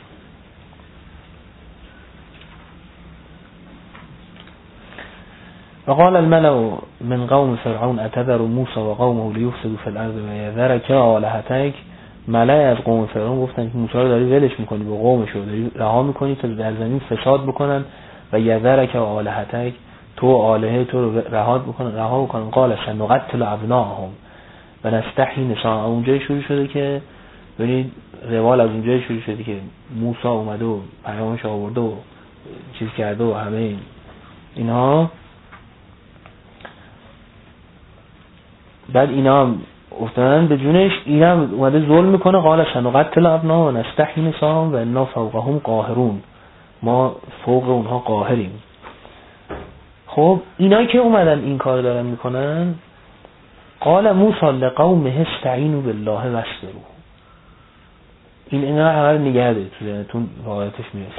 وقال الملأ من قوم فرعون اتذر موسی و قومه لیفسدوا فی الارض و یذرک آلهتک. ملأ از قوم فرعون گفتن که موسی رو داری ولش میکنی، با قومش رو داری رها میکنی تا در زمین فساد بکنن، و یذرک آلهتک، تو آلهه تو رو رها بکنن رها بکنن. قال سنقتل ابناءهم و نستحیی نساءهم. اونجا شروع شده که ببینید روال از اونجا شروع شده که موسی اومده و پیامش آورده و چیز کرده و همه اینا. بعد اینا افتادن به جونش. اینم اومده ظلم میکنه. قال سنقتل ابناءهم و نستحیی نساءهم و انا فوقهم قاهرون، ما فوق اونها قاهریم. خب اینایی که اومدن این کار دارن میکنن، قال موسی لقومه استعینوا بالله واصبروا. این اینا همه رو نگه دارید تو ذهنتون، واقعیتش میرسه.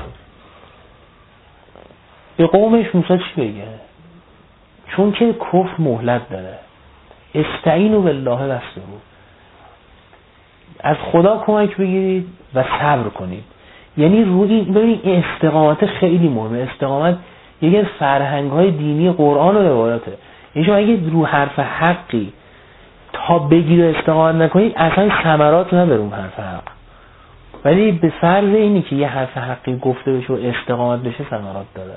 به قومش موسی چی بگه؟ چون که کفر مهلت داره، استعینوا بالله واصبروا، از خدا کمک بگیرید و صبر کنید. یعنی روی ببینید استقامت خیلی مهمه. استقامت یکی از فرهنگ‌های دینی قرآن و روایاته. یعنی شما اگه رو حرف حقی تا بگید و استقامت نکنید اصلا ثمرات نداره اون حرف حق. ولی به فرض اینی که یه حرف حقی گفته بشه و استقامت بشه ثمرات داره.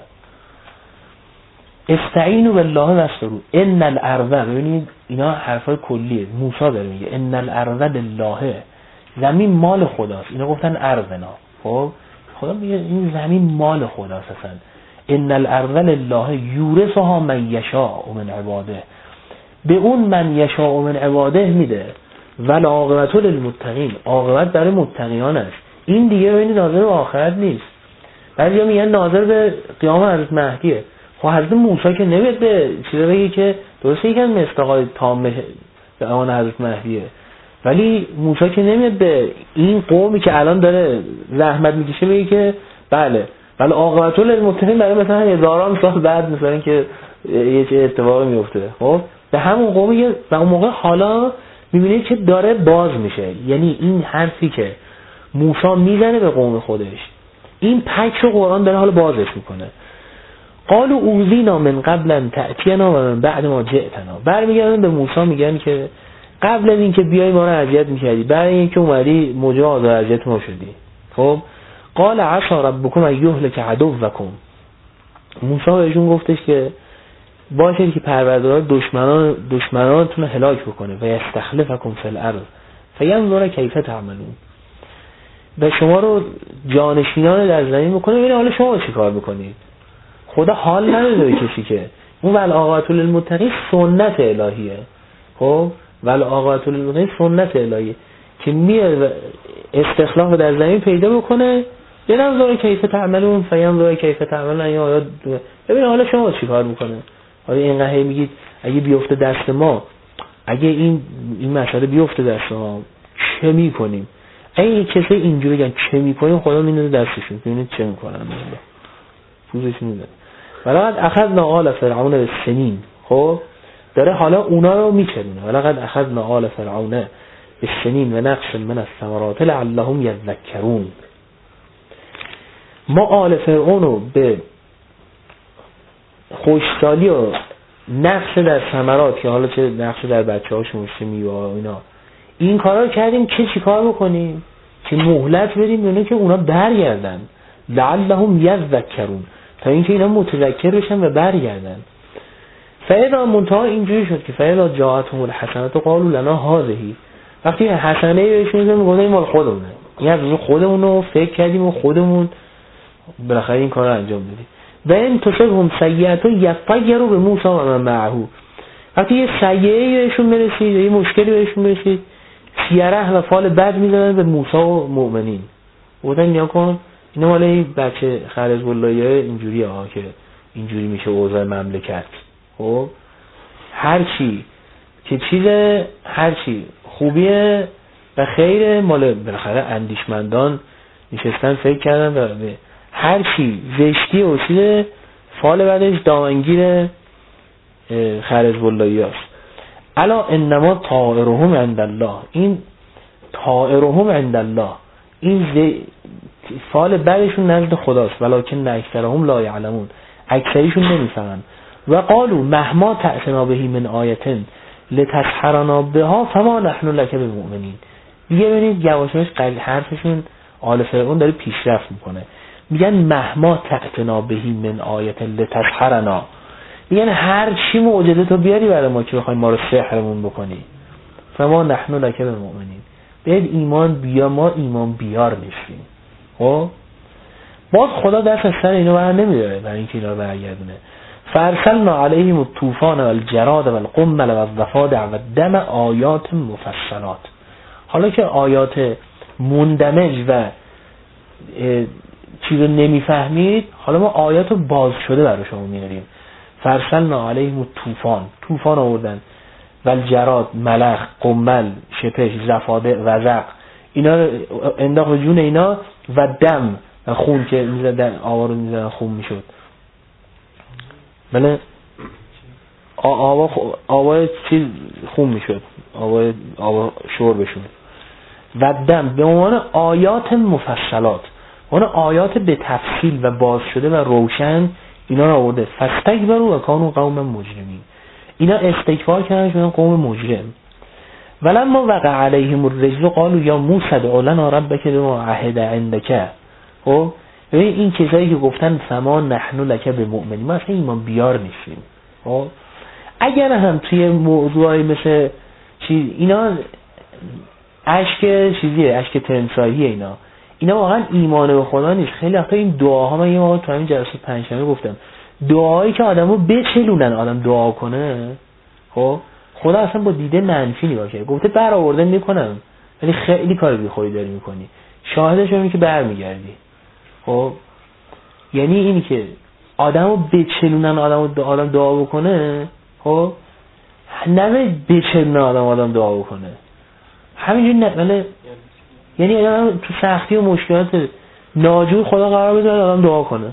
استعینوا بالله واصبروا ان الارض، ببینید اینا حرفای کلیه. موسی داره میگه ان الارض لله، زمین مال خداست. اینا گفتن ارضنا، خب خدا میگه این زمین مال خداست اصلا. ان الارض لله یورثها من یشاء من عباده، به اون من یشاء من عباده میده. ول عاقبت للمتقین، عاقبت برای متقیان است. این دیگه ببینید ناظر به آخرت نیست. بعضیا میگن ناظر به قیام حضرت مهدیه. خب حضرت موسی که نمیاد به چیزا بگه که درسته یکم مستقال تام به آن حضرت مهدیه، ولی موسی که نمیاد به این قومی که الان داره زحمت میکشه بگه که بله ولی عاقبت للمتقین برای مثلا هزاران سال بعد مثلا که یه چه اتفاقی میفته. خب به همون قومی و اون موقع حالا میبینید که داره باز میشه. یعنی این حرفی که موسی میزنه به قوم خودش، این پکش قرآن داره حالا بازش میکنه. قالوا اوذینا من قبل ان تأتینا و من بعد ما جئتنا. برمیگردن به موسی میگن که قبل از اینکه بیای ما رو اذیت میکردی، بعد اینکه اومدی مجاز و اذیت ما شدی. خب قال عسى ربكم ان يهلك عدوكم. موسی بهشون گفتش که باشه که پروردگار دشمنان دشمنانتون رو هلاک بکنه و یستخلفکم فی الارض فینظر کیف تعملون، و شما رو جانشینان در زمین بکنه ببینه حالا شما چی کار میکنید. خدا حال نداره به کسی که اون ول عاقبت للمتقین سنت الهیه. خب ول عاقبت للمتقین سنت الهیه که میاد استخلاف در زمین پیدا بکنه. بنظر کیف تعملون فینظر کیف تعملون، یا ببین حالا شما چی کار میکنه. حالا اینقدر هی میگید اگه بیفته دست ما، اگه این این مسئله بیفته دست ما چه میکنیم؟ اگه کسی اینجوری بگن چه میکنیم، خدا میندازه دستشون ببینید چه میکنن. پوزش میده. ولقد اخذنا آل فرعون بالسنین. خب داره حالا اونا رو میچرونه. ولقد اخذنا آل فرعون بالسنین و نقص من الثمرات لعلهم یذکرون. ما آل فرعون رو به خوشسالی و نقص در ثمرات، که حالا چه نقص در بچه هاشون چه میوه اینا، این کارا رو کردیم که چی کار بکنیم؟ که مهلت بدیم اونها که اونا برگردن، لعلهم یذکرون، تا اینکه اینا متذکر بشن و برگردن. فاذا منتها اینجوری شد که فاذا جاءتهم الحسنه قالوا لنا هذه، وقتی حسنه بهشون میگن این مال خودمونه، این از خودمون رو فکر کردیم و خودمون بالاخره این کار رو انجام دادیم. و این تصبهم سیئات یطیروا بموسی و من معه، وقتی یه سیئه بهشون برسید، یه مشکلی بهشون برسید، سیره و فال بد میزنن به موسی و مؤمنین. بودن نیا کن اینا مال این بچه خرز واللهیه اینجوری ها که اینجوری میشه اوضاع مملکت. خب هر چی که چیز هر چی خوبیه و خیره مال بالاخره اندیشمندان نشستن فکر کردن و هر چی زشتی و چیز فال بعدش دامنگیر خرز واللهیه است. الا انما طائرهم عند الله، این طائرهم عند الله، این فال بعدشون نزد خداست. ولکن اکثرهم لا یعلمون، اکثریشون نمیفهمن. و قالوا مهما تأتنا به من آیه لتسحرنا بها فما نحن لك بمؤمنین. دیگه ببینید یواشاش حرفشون آل فرعون داره پیشرفت میکنه. میگن مهما تأتنا به من آیه لتسحرنا، میگن هر چی معجزه تو بیاری برای ما که بخوایم ما رو سحرمون بکنی، فما نحن لک بمؤمنین، بیاید ایمان بیا، ما ایمان بیار نیستیم. خب باز خدا دست از سر اینا بر نمیداره برای اینکه اینا رو برگردونه. فارسلنا علیهم الطوفان والجراد والقمل والضفادع والدم آیات مفصلات. حالا که آیات مندمج و چیزو نمیفهمید، حالا ما آیات رو باز شده برای شما میاریم. فارسلنا علیهم الطوفان، طوفان آوردن، والجراد، ملخ، قمل، شپش، ضفادع، وزغ، اینا رو انداخت به جون اینا، و دم و خون که میزدن، آوا رو میزدن خون میشد. بله آوا آوا چیز خون میشد، آوا آوا شربشون. و دم به عنوان آیات مفصلات، اون آیات به تفصیل و باز شده و روشن اینا رو آورده. فاستکبروا و کانوا قوما مجرمین، اینا استکبار کردن شدن قوم مجرم. ولما وقع علیهم الرجز قالوا یا موسی ادع لنا ربک بما عهد عندک. خب ببین این کسایی که گفتن فما نحن لک بمؤمنین، ما اصلا ایمان بیار نیستیم. خب اگر هم توی موضوعی مثل چیز اینا اشک چیزیه، اشک تمساحیه، اینا اینا واقعا ایمان به خدا نیست. خیلی وقتا این دعاها، من یه موقع تو همین جلسه پنجشنبه گفتم، دعایی که آدمو بچلونن آدم دعا کنه، خب خدا اصلا با دیده منفی نگاه کرده، گفته برآورده میکنم، ولی خیلی کار بیخودی داری میکنی، شاهدش اینه که برمیگردی. خب یعنی اینی که آدمو بچلونن آدمو آدم دعا بکنه، خب نه بچلونن آدم آدم دعا بکنه، همینجوری نه. ولی یعنی آدم تو سختی و مشکلات ناجور خدا قرار بذاره آدم دعا کنه.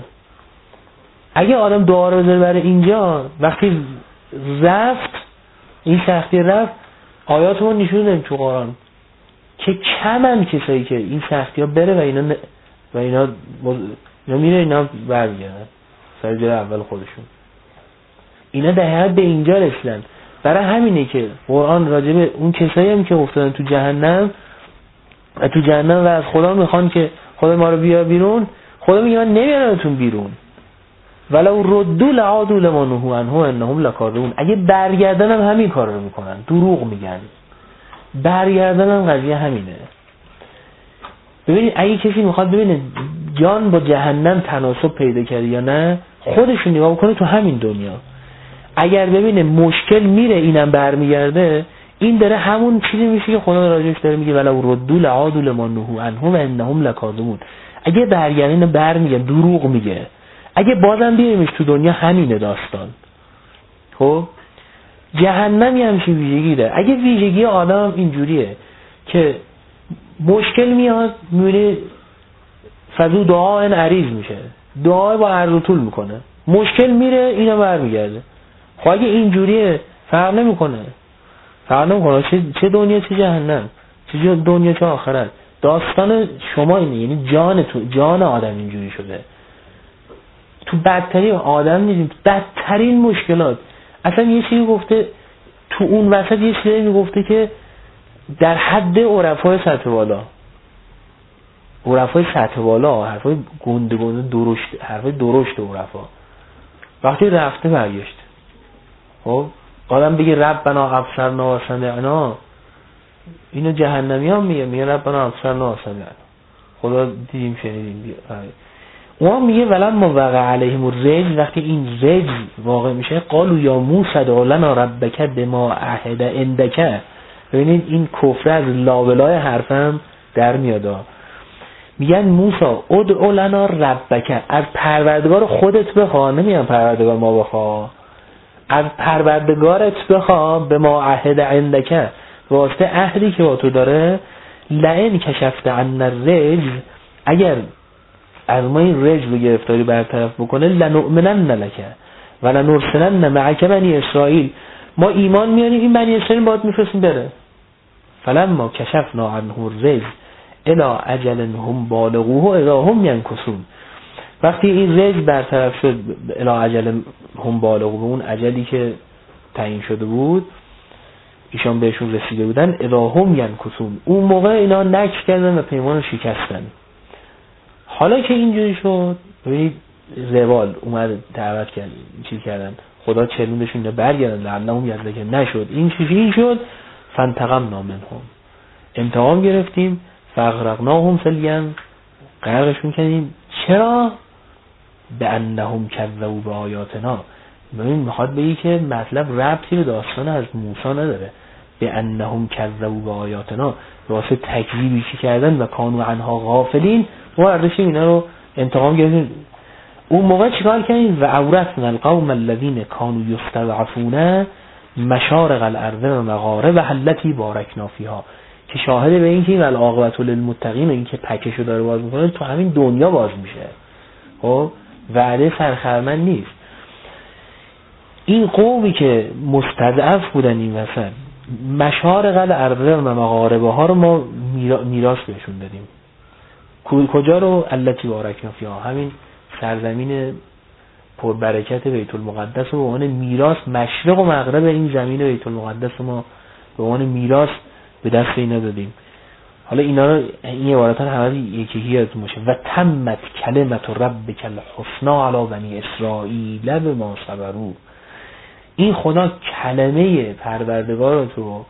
اگه آدم دعا رو بذاره برای اینجا، وقتی رفت این سختی رفت، آیاتمون نشون دادیم تو قرآن که کمن کسایی که این سختی ها بره و اینا ن... و اینا, مز... اینا میره اینا برمیگردن سر جای اول خودشون. اینا در حقیقت به اینجا رسیدن. برای همینه که قرآن راجبه اون کسایی هم که افتادن تو جهنم و تو جهنم و از خدا میخوان که خدا ما رو بیار بیرون، خدا میگه من نمیارمتون بیرون، ولو ردوا لعادوا لما نهوا عنه انهم لکاذبون. اگه برگردن هم همین کار رو میکنن، دروغ میگن. برگردن هم قضیه همینه. ببینید اگه کسی میخواد ببینه جان با جهنم تناسب پیدا کرده یا نه، خودش نگاه کنه تو همین دنیا. اگر ببینه مشکل میره اینم برمیگرده، این داره همون چیزی میشه که خدا راجعش داره میگه ولو ردوا لعادوا لما نهوا عنه انهم لکاذبون. اگه برگردن برمیگه، دروغ میگه. اگه بازم بیاریمش تو دنیا، همینه داستان. خب جهنم یه همچین ویژگی داره. اگه ویژگی آدم اینجوریه که مشکل میاد میبینی فضو دعا این عریض میشه، دعا با عرض و طول میکنه، مشکل میره اینا برمیگرده. خب اگه اینجوریه فرق نمیکنه، فرق نمیکنه چه چه دنیا چه جهنم، چه دنیا چه آخرت. داستان شما اینه، یعنی جان تو جان آدم اینجوری شده. تو بدترین آدم نیستیم، بدترین مشکلات. اصلا یه چیزی گفته تو اون وسط، یه چیزی میگفته که در حد عرفای سطح بالا، عرفای سطح بالا، حرفای گنده گنده درشت، حرفای درشت عرفا، وقتی رفته برگشت. خب آدم بگه ربنا ابصرنا و سمعنا، اینو جهنمی هم میگه، میگه ربنا ابصرنا و سمعنا، خدا دیدیم شنیدیم. اون میگه ولما وقع علیهم الرجز، وقتی این رجز واقع میشه، قالوا یا موسی ادع لنا ربک بما عهد عندک. ببینید این کفر از لابلای حرفم در میاد. میگن موسی ادع لنا ربک، از پروردگار خودت بخوا، نمیگن پروردگار ما بخوا، از پروردگارت بخوا بما عهد عندک، واسطه عهدی که با تو داره. لئن کشفت عنا الرجز، اگر از ما این رجز رو گرفتاری برطرف بکنه، لنؤمنن لک و لنرسلن معک بنی اسرائیل، ما ایمان میاریم این بنی اسرائیل باید میفرستیم بره. فلما کشفنا عنه الرجز الی اجل هم بالغوه اذا هم ینکثون، وقتی این رجز برطرف شد الی اجل هم بالغوه، اون اجلی که تعیین شده بود ایشان بهشون رسیده بودن، اذا هم ینکثون، اون موقع اینا نکث کردن و پیمان رو شکستن. حالا که اینجوری شد، ببینید زوال اومد دعوت کرد، چی کردن، خدا چلوندشون رو برگردن لعنهم یزده که نشد، این چیزی این شد. فانتقمنا منهم، انتقام گرفتیم. فاغرقناهم فی الیم، غرقشون کردیم. چرا؟ بانهم کذبوا بآیاتنا، ببین میخواد بگی که مطلب ربطی به داستان از موسی نداره، به انهم کذبوا بآیاتنا، واسه تکذیبی که کردن و کانوا عنها غافلین، ما اردشیم اینا رو انتقام گرفتیم. اون موقع چیکار کردیم؟ و اورثنا القوم الذين كانوا يستضعفون مشارق الارض و مغاربها التي باركنا فيها، که شاهد به این که والعاقبة للمتقین، این که پکشو داره باز میکنه تو همین دنیا باز میشه. خب وعده سرخرمن نیست. این قومی که مستضعف بودن این وسط، مشارق الارض و مغاربها رو ما میراث بهشون دادیم. کجا رو؟ التی بارکنا فیها، همین سرزمین پربرکت بیت المقدس رو به عنوان میراث، مشرق و مغرب این زمین بیت المقدس ما به عنوان میراث به دست اینا دادیم. حالا اینا رو این عبارتان همه یکی یادتون باشه. و تمت کلمت ربک الحسنا علی بنی اسرائیل بما صبروا، این خدا کلمه پروردگار رو،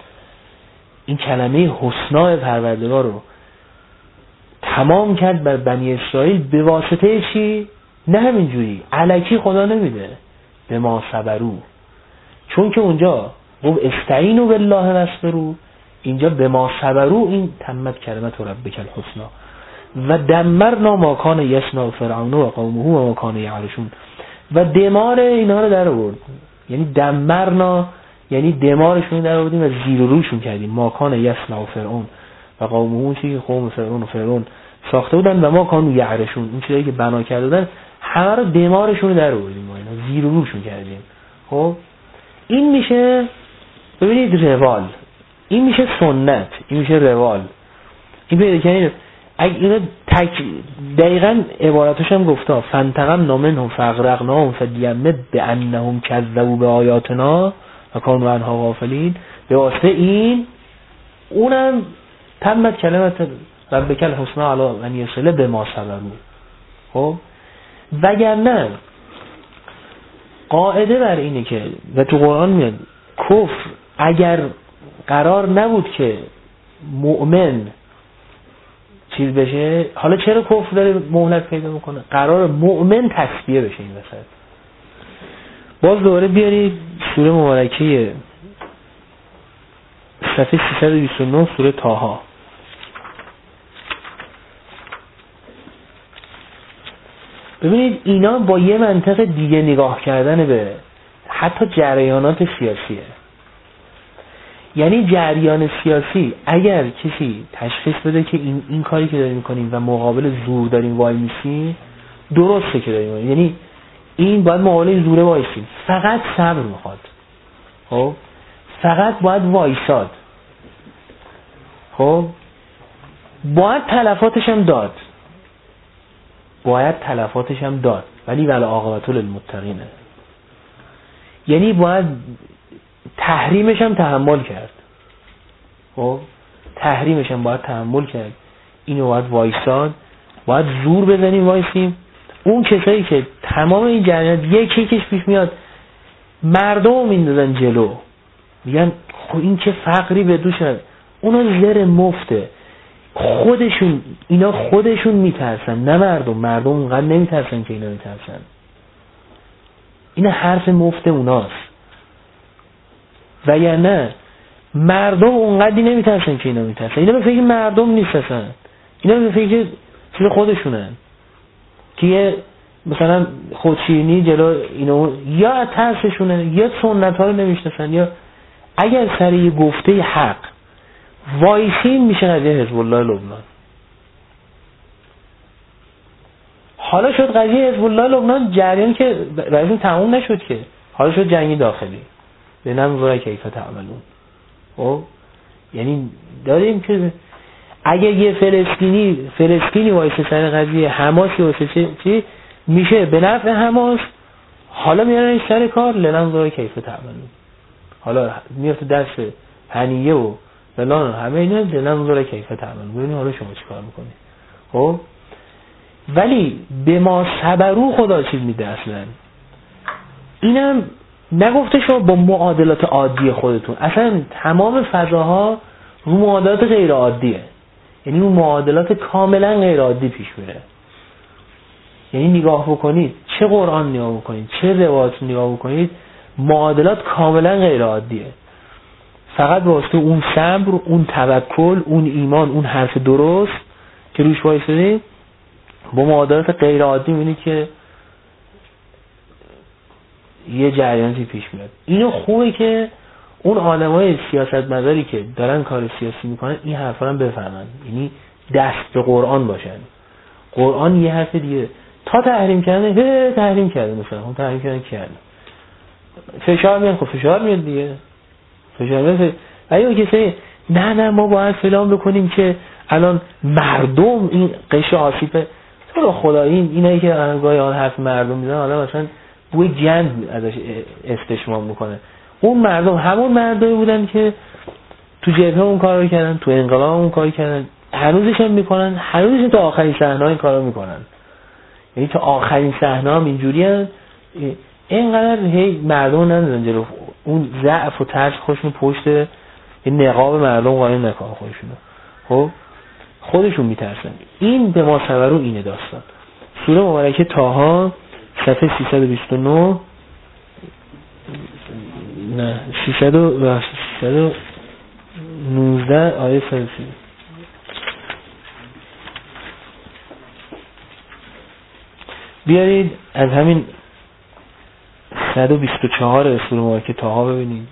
این کلمه حسنا پروردگار رو تمام کرد بر بنی اسرائیل به واسطه چی؟ نه همینجوری الکی خدا نمیده، به ما صبروا، چون که اونجا گفت استعینوا بالله واصبروا، اینجا به ما صبروا، این تمت کلمت ربک الحسنا. و دمرنا ما کان یصنع فرعون و قومه و ما کان یعرشون، و دمار اینا رو در آورد. یعنی دمرنا یعنی دمارشون در آوردیم و زیر و روشون کردیم. ما کان یصنع فرعون و قومه، اون چیزی که قوم فرعون و فرعون ساخته بودن، و ما کانوا یعرشون، اون چیزایی که بنا کرده بودن، همه رو دمارشون رو در آوردیم، ما اینا زیر و روشون کردیم. خب این میشه، ببینید، روال، این میشه سنت، این میشه روال. این پیدا کنید اگه اینا تک دقیقاً عبارتش هم گفته فانتقمنا منهم فاغرقناهم فی الیم بانهم کذبوا بآیاتنا و کانوا عنها غافلین، به واسطه این اونم تمت کلمت ربک الحسنا علی بنی اسرائیل بما صبروا. خب وگرنه قاعده بر اینه که و تو قرآن میاد کفر اگر قرار نبود که مؤمن چیز بشه، حالا چرا کفر داره مهلت پیدا میکنه؟ قرار مؤمن تسبیه بشه این وسط. باز دوباره بیارید سوره مبارکه صفحه سیصد و بیست و نه سوره طه. ببینید اینا با یه منطق دیگه نگاه کردن به حتی جریانات سیاسیه. یعنی جریان سیاسی اگر کسی تشخیص بده که این این کاری که داریم میکنیم و مقابل زور داریم وای میسیم، درسته که داریم میکنیم، یعنی این باید مقابل زوره وایسیم، فقط صبر میخواد. خب فقط باید وایساد. خب باید تلفاتش هم داد باید تلفاتش هم داد ولی والعاقبة للمتقینه، یعنی باید تحریمش هم تحمل کرد. خب تحریمش هم باید تحمل کرد، اینو باید وایساد، باید زور بزنیم وایسیم. اون کسایی که تمام این جریانات یکی یکیش پیش میاد مردم میندازن جلو، میگن خب این چه فقری به دوش نداره، اونا زر مفته، خودشون اینا خودشون میترسن، نه مردم. مردم اونقدر نمیترسن که اینا میترسن، این حرف مفت اوناست. و یا نه مردم اونقدری نمیترسن که اینا میترسن، اینا به فکر مردم نیستن، اینا به فکر چیز خودشونن که یه مثلا خودشیرینی جلو اینا، یا ترسشونه یا سنت ها رو نمیشناسن، یا اگر سر یه گفته حق وایسین میشه قضیه حزب الله لبنان. حالا شد قضیه حزب الله لبنان جریان که رئیسون تموم نشد که، حالا شد جنگی داخلی، به نظر کیف تعملون. خب یعنی داریم که اگه یه فلسطینی فلسطینی وایسه سر قضیه حماسی وایسه چی میشه به نفع حماس، حالا میارن سر کار لنظر کیف تعملون، حالا میفته دست هنیه و فلان همه اینا لنظر کیف تعملون، ببینید حالا شما چیکار میکنید. خب ولی به ما صبرو خدا چیز میده اصلا. اینم نگفته شما با معادلات عادی خودتون، اصلا تمام فضاها رو معادلات غیر عادیه، یعنی اون معادلات کاملا غیر عادی پیش میره. یعنی نگاه بکنید چه قرآن نگاه بکنید چه روایات نگاه بکنید معادلات کاملا غیر عادیه. فقط واسه اون صبر، اون توکل، اون ایمان، اون حرف درست که روش وایسادید با معادلات غیر عادی می‌بینید که یه جریانی پیش میاد. اینو خوبه که اون آدمای سیاستمداری که دارن کار سیاسی میکنن این حرفا رو بفهمن، یعنی دست به قرآن باشن. قرآن یه حرف دیگه تا تحریم کردن هه تحریم کرده، مثلا اون تحریم کردن کرده فشار میاد، خب فشار میاد دیگه، فشار میاد. اگه کسی نه نه ما باید فلان بکنیم که الان مردم این قش آسیبه، تو رو خدا این اینایی که گاهی آن حرف مردم میزنن حالا مثلا بوی جند ازش استشمام میکنه. اون مردم همون مردمی بودن که تو جبهه اون کارو کردن، تو انقلاب اون کارو کردن، هنوزش هم میکنن، هنوزش تا آخرین صحنه این کارو میکنن. یعنی تا آخرین صحنه هم اینجوریه. اینقدر هی مردم نمیدونن جلو اون ضعف و ترس خودشون پشت یه نقاب مردم قایم نکنن خودشونو. خب خودشون میترسن. این به ما صبرو اینه داستان. سوره مبارکه طه صفحه سیصد و بیست و نه نه سیصد و نوزده آیه صد و سی. بیارید از همین صد و بیست و چهار سوره مبارکه طه ببینید.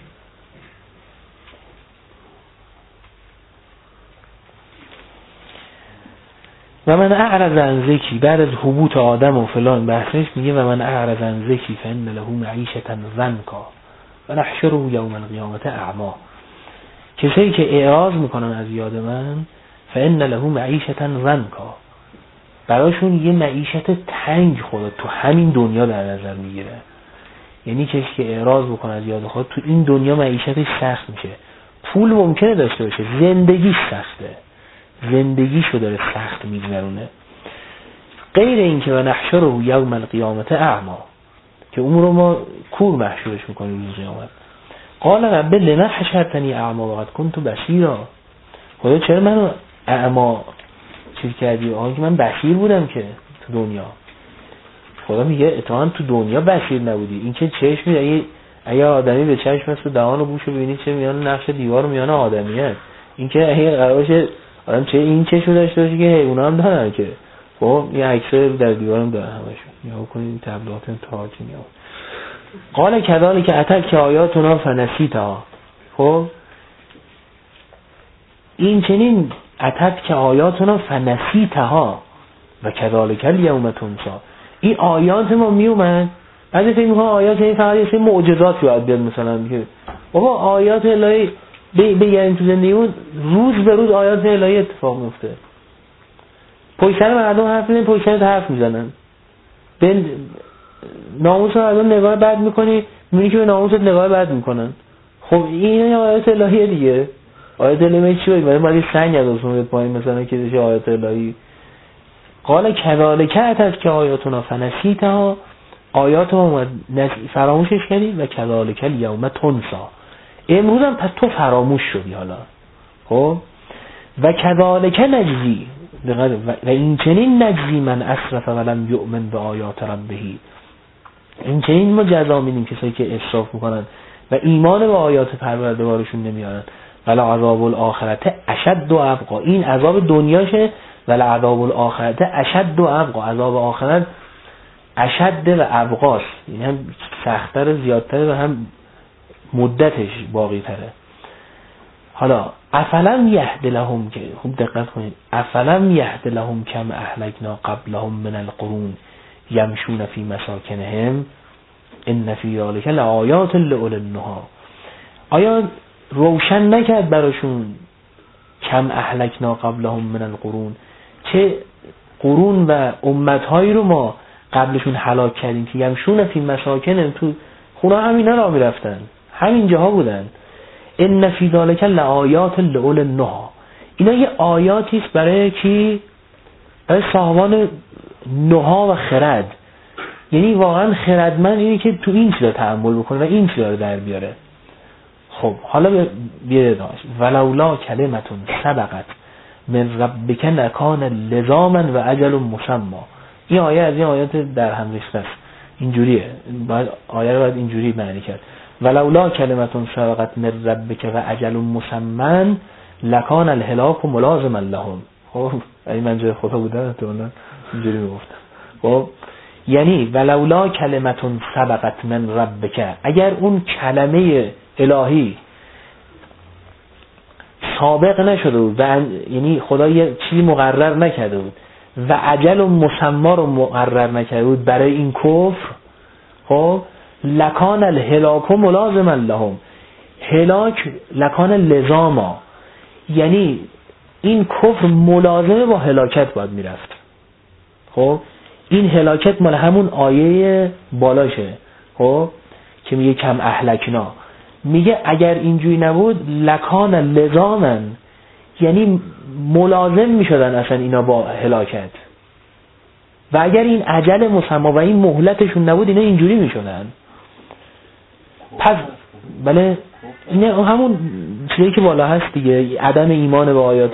و من اعرض عن ذکری، بعد از حبوط آدم و فلان بحثش میگه و من اعرض عن ذکری فإن له معیشة ضنکا و نحشره یوم القیامة اعما. کسایی که اعراض میکنن از یاد من فإن له معیشة ضنکا، براشون یه معیشت تنگ خدا تو همین دنیا در نظر میگیره. یعنی کسی که اعراض بکنه از یاد خدا تو این دنیا معیشتش سخت میشه. پول ممکنه داشته باشه، زندگیش سخته، زندگیشو داره سخت میگذرونه. غیر این که و نحشره یوم القیامت اعما، که اون رو ما کور محشورش میکنیم روز قیامت. قال رب لما حشرتنی اعما وقد كنت بصیرا، خدا چرا منو اعما چیز کردی؟ آن که من بصیر بودم که تو دنیا. خدا میگه اتفاقا تو دنیا بصیر نبودی. این که چشمی اگه اگه آدمی به چشم است و دهان و بوش رو ببینی چه میان نقش دیوار میان آدمیه. این که اگه قرارشه آدم چه این چشم داشته باشه که حیونا هم دارن که خب این عکس‌ها در دیوارم دارن همشون. نگاه کنید تبلیغات تاج نگاه. قال کذالک اتک که آیاتنا فنسیتها. خب این چنین اتک که آیاتنا فنسیتها و کذالک الیوم تنسی. این آیات ما می اومد بعد فکر می‌کنم آیات این فقط یه سری معجزات یاد بیاد، مثلا میگه بابا آیات الهی بگردیم تو زندگیمون روز به روز آیات الهی اتفاق میفته. پشت سر مردم حرف میزنن، پشت سر حرف میزنن. به ناموس مردم نگاه بد میکنی، میبینی که به ناموست نگاه بد میکنن. خب این آیات الهی دیگه. آیات الهی چی باید؟ باید باید سنگ از اصلا بیاد پایین مثلا که دیگه آیات الهی. قال کذالک اتک آیاتنا فنسیتها، آیات ما فراموشش کردی و کذالک الیوم تنسی، امروز هم پس تو فراموش شدی حالا. خب و کذالک نجزی، و این چنین نجزی من اسرف ولم یؤمن به آیات ربه، این چنین ما جزا میدیم کسایی که اسراف میکنن و ایمان به آیات پروردگارشون نمیارن. ولا عذاب الاخرته اشد و ابقا، این عذاب دنیاشه. ولا عذاب الاخرته اشد و ابقا، عذاب آخرت اشد و ابقاست، یعنی هم سخت‌تر و زیادتر و هم مدتش باقی تره. حالا افلم یهد لهم، که خوب دقت کنید، افلم یهد لهم کم اهلکنا قبلهم من القرون یمشون فی مساکنهم ان فی ذلک لآیات لأولی النهی. آیا روشن نکرد براشون کم اهلکنا قبلهم من القرون، چه قرون و امتهایی رو ما قبلشون هلاک کردیم که یمشون فی مساکنهم، تو خونه همینا را میرفتن، همین جاها بودن. ان فی ذلک لآیات لأولی النهی، اینا یه آیاتی است برای کی؟ برای صاحبان نها و خرد. یعنی واقعا خردمند اینی که تو این چیزا تأمل بکنه و این چیزا رو در بیاره. خب حالا بیاره داشت ولولا کلمتون سبقت من ربک نکان لزاما و اجل مسمى. این آیه از این آیات در هم ریخته است. اینجوریه، باید آیه رو باید اینجوری معنی کرد. ولولا کلمتون سبقت من ربک و اجل مسمى لکان الهلاک ملازما لهم. خب این من جای خدا بودم تو اون اینجوری میگفتم. خب یعنی ولولا کلمتون سبقت من ربک، اگر اون کلمه الهی سابق نشده بود و یعنی خدا یه چیزی مقرر نکرده بود و اجل و مسما رو مقرر نکرده بود برای این کفر، خب لکان الهلاک ملازما لهم، هلاک لکان لزاما، یعنی این کفر ملازمه با هلاکت باید میرفت. خب این هلاکت مال همون آیه بالاشه، خب که میگه کم اهلکنا، میگه اگر اینجوری نبود لکان لزامن، یعنی ملازم میشدن اصلا اینا با هلاکت، و اگر این اجل مسما و این مهلتشون نبود اینا اینجوری میشدن. پس بله این همون چیزی که بالا هست دیگه، عدم ایمان به آیات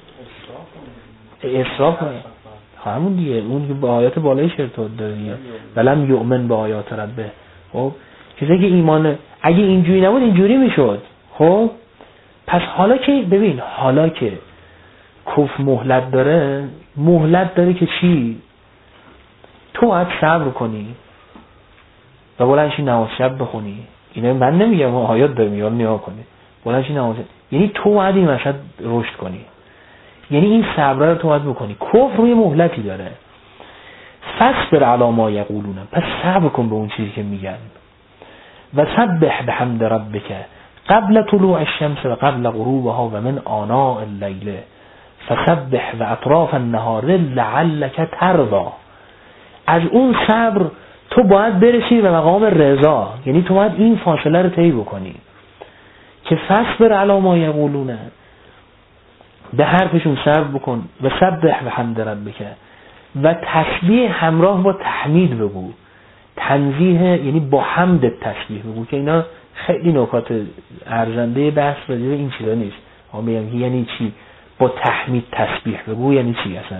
اسراف، همون دیگه اون که با آیات بالای شرط داره دیگه، ولم یؤمن به آیات ربه. خب چیزی که ایمان اگه اینجوری نبود اینجوری میشد. خب پس حالا که ببین، حالا که کفر مهلت داره، مهلت داره که چی؟ تو باید صبر کنی و بلنشی نماز شب بخونی. اینه من نمیگم آیات داریم یا نیا کنی، بلنشی نماز، یعنی تو باید این مشهد رشد کنی، یعنی این صبر رو تو باید بکنی. کفر روی مهلتی داره. فاصبر علی ما یقولون، پس صبر کن به اون چیزی که میگن. و سبح بحمد ربک قبل طلوع الشمس و قبل غروبها و من آناء اللیل فسبح و اطراف النهار لعلک ترضی. از اون صبر تو باید برسی به مقام رضا، یعنی تو باید این فاصله رو طی بکنی که فاصبر علی ما یقولون، به حرفشون صبر بکن. و سبح بحمد ربک، و تسبیح همراه با تحمید بگو. تنزیه یعنی با حمد تسبیح بگو، که اینا خیلی نکات ارزنده بحث راجع به این چیزا نیست. ما میگم یعنی چی با تحمید تسبیح بگو، یعنی چی اصلا؟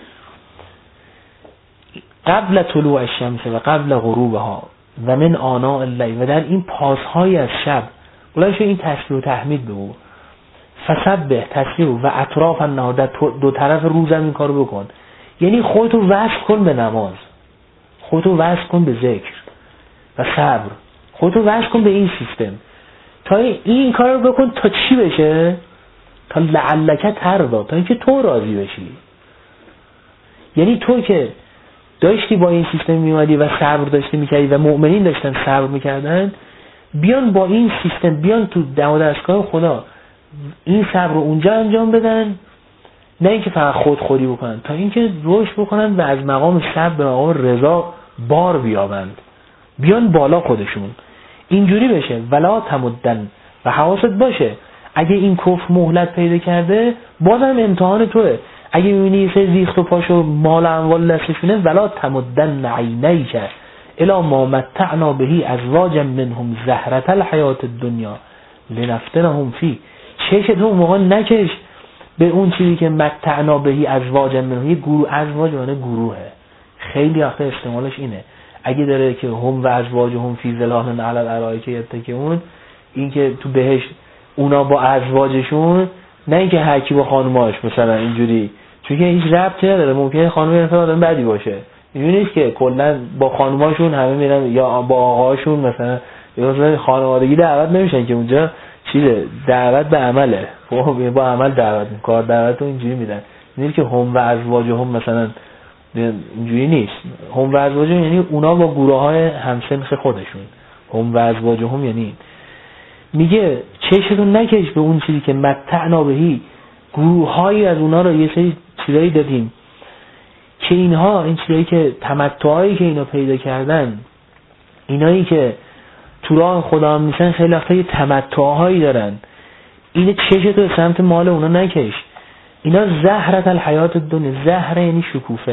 قبل طلوع الشمس و قبل غروبها و من آناء اللیل، و در این پاسهای از شب بلنشو این تسبیح و تحمید بگو. فسبح تسبیح و اطراف النهار، در دو طرف روزم این کارو بکن، یعنی خودتو وصل کن به نماز، خودتو وصل کن به ذکر و صبر، خودتو وصل کن به این سیستم تا این کار رو بکن تا چی بشه؟ تا لعلک ترضی، تا اینکه تو راضی بشی. یعنی تو که داشتی با این سیستم میومدی و صبر داشتی میکردی و مؤمنین داشتن صبر میکردن، بیان با این سیستم بیان تو دم و دستگاه خدا این صبر رو اونجا انجام بدن، نه اینکه فقط خودخوری بکنن، تا اینکه رشد بکنن و از مقام صبر به مقام رضا بار بیابند، بیان بالا خودشون. اینجوری بشه. ولا تمدن، و حواست باشه اگه این کفر مهلت پیدا کرده بازم امتحان توه. اگه میبینی یه سری ریخت و پاش و مال اموال دستشونه، ولا تمدن عینیک الی ما متعنا به ازواجا منهم زهرة الحیات الدنیا لنفتنهم فی، چشت اون موقع نکش به اون چیزی که متعنا بهی ازواجا منهم، یه گروه، ازواج یعنی گروهه، خیلی وقت استعمالش اینه. اگه داره که هم و ازواجهم فی ظلال علی الارائک یتکئون، این که تو بهشت اونا با ازواجشون، نه اینکه هر کی با خانوماش مثلا اینجوری، چون که هیچ ربطی نداره، ممکنه خانم مثلا آدم بدی باشه، اینجوری نیست که کلا با خانوماشون همه میرن یا با آقاشون مثلا، یا مثلا خانوادگی دعوت نمیشن که اونجا چیزه، دعوت به عمله، خب با عمل دعوت کار دعوت رو اینجوری میدن. اینه که هم و ازواجهم مثلا اینجوری نیست. هم و ازواجهم یعنی اونا با گروه‌های همسنخ خودشون، هم و ازواجهم یعنی میگه چشتون نکش به اون چیزی که متعنا بهی، گروه‌هایی از اونا رو یه سری چیزایی دادیم که اینها، این چیزایی که تمتعایی که اینا پیدا کردن، اینایی که تو راه خدا هم نیستن، خیلی وقتا یه تمتعهایی دارن، این چشتو به سمت مال اونا نکش. اینا زهرة الحیات الدنیا، زهره یعنی شکوفه،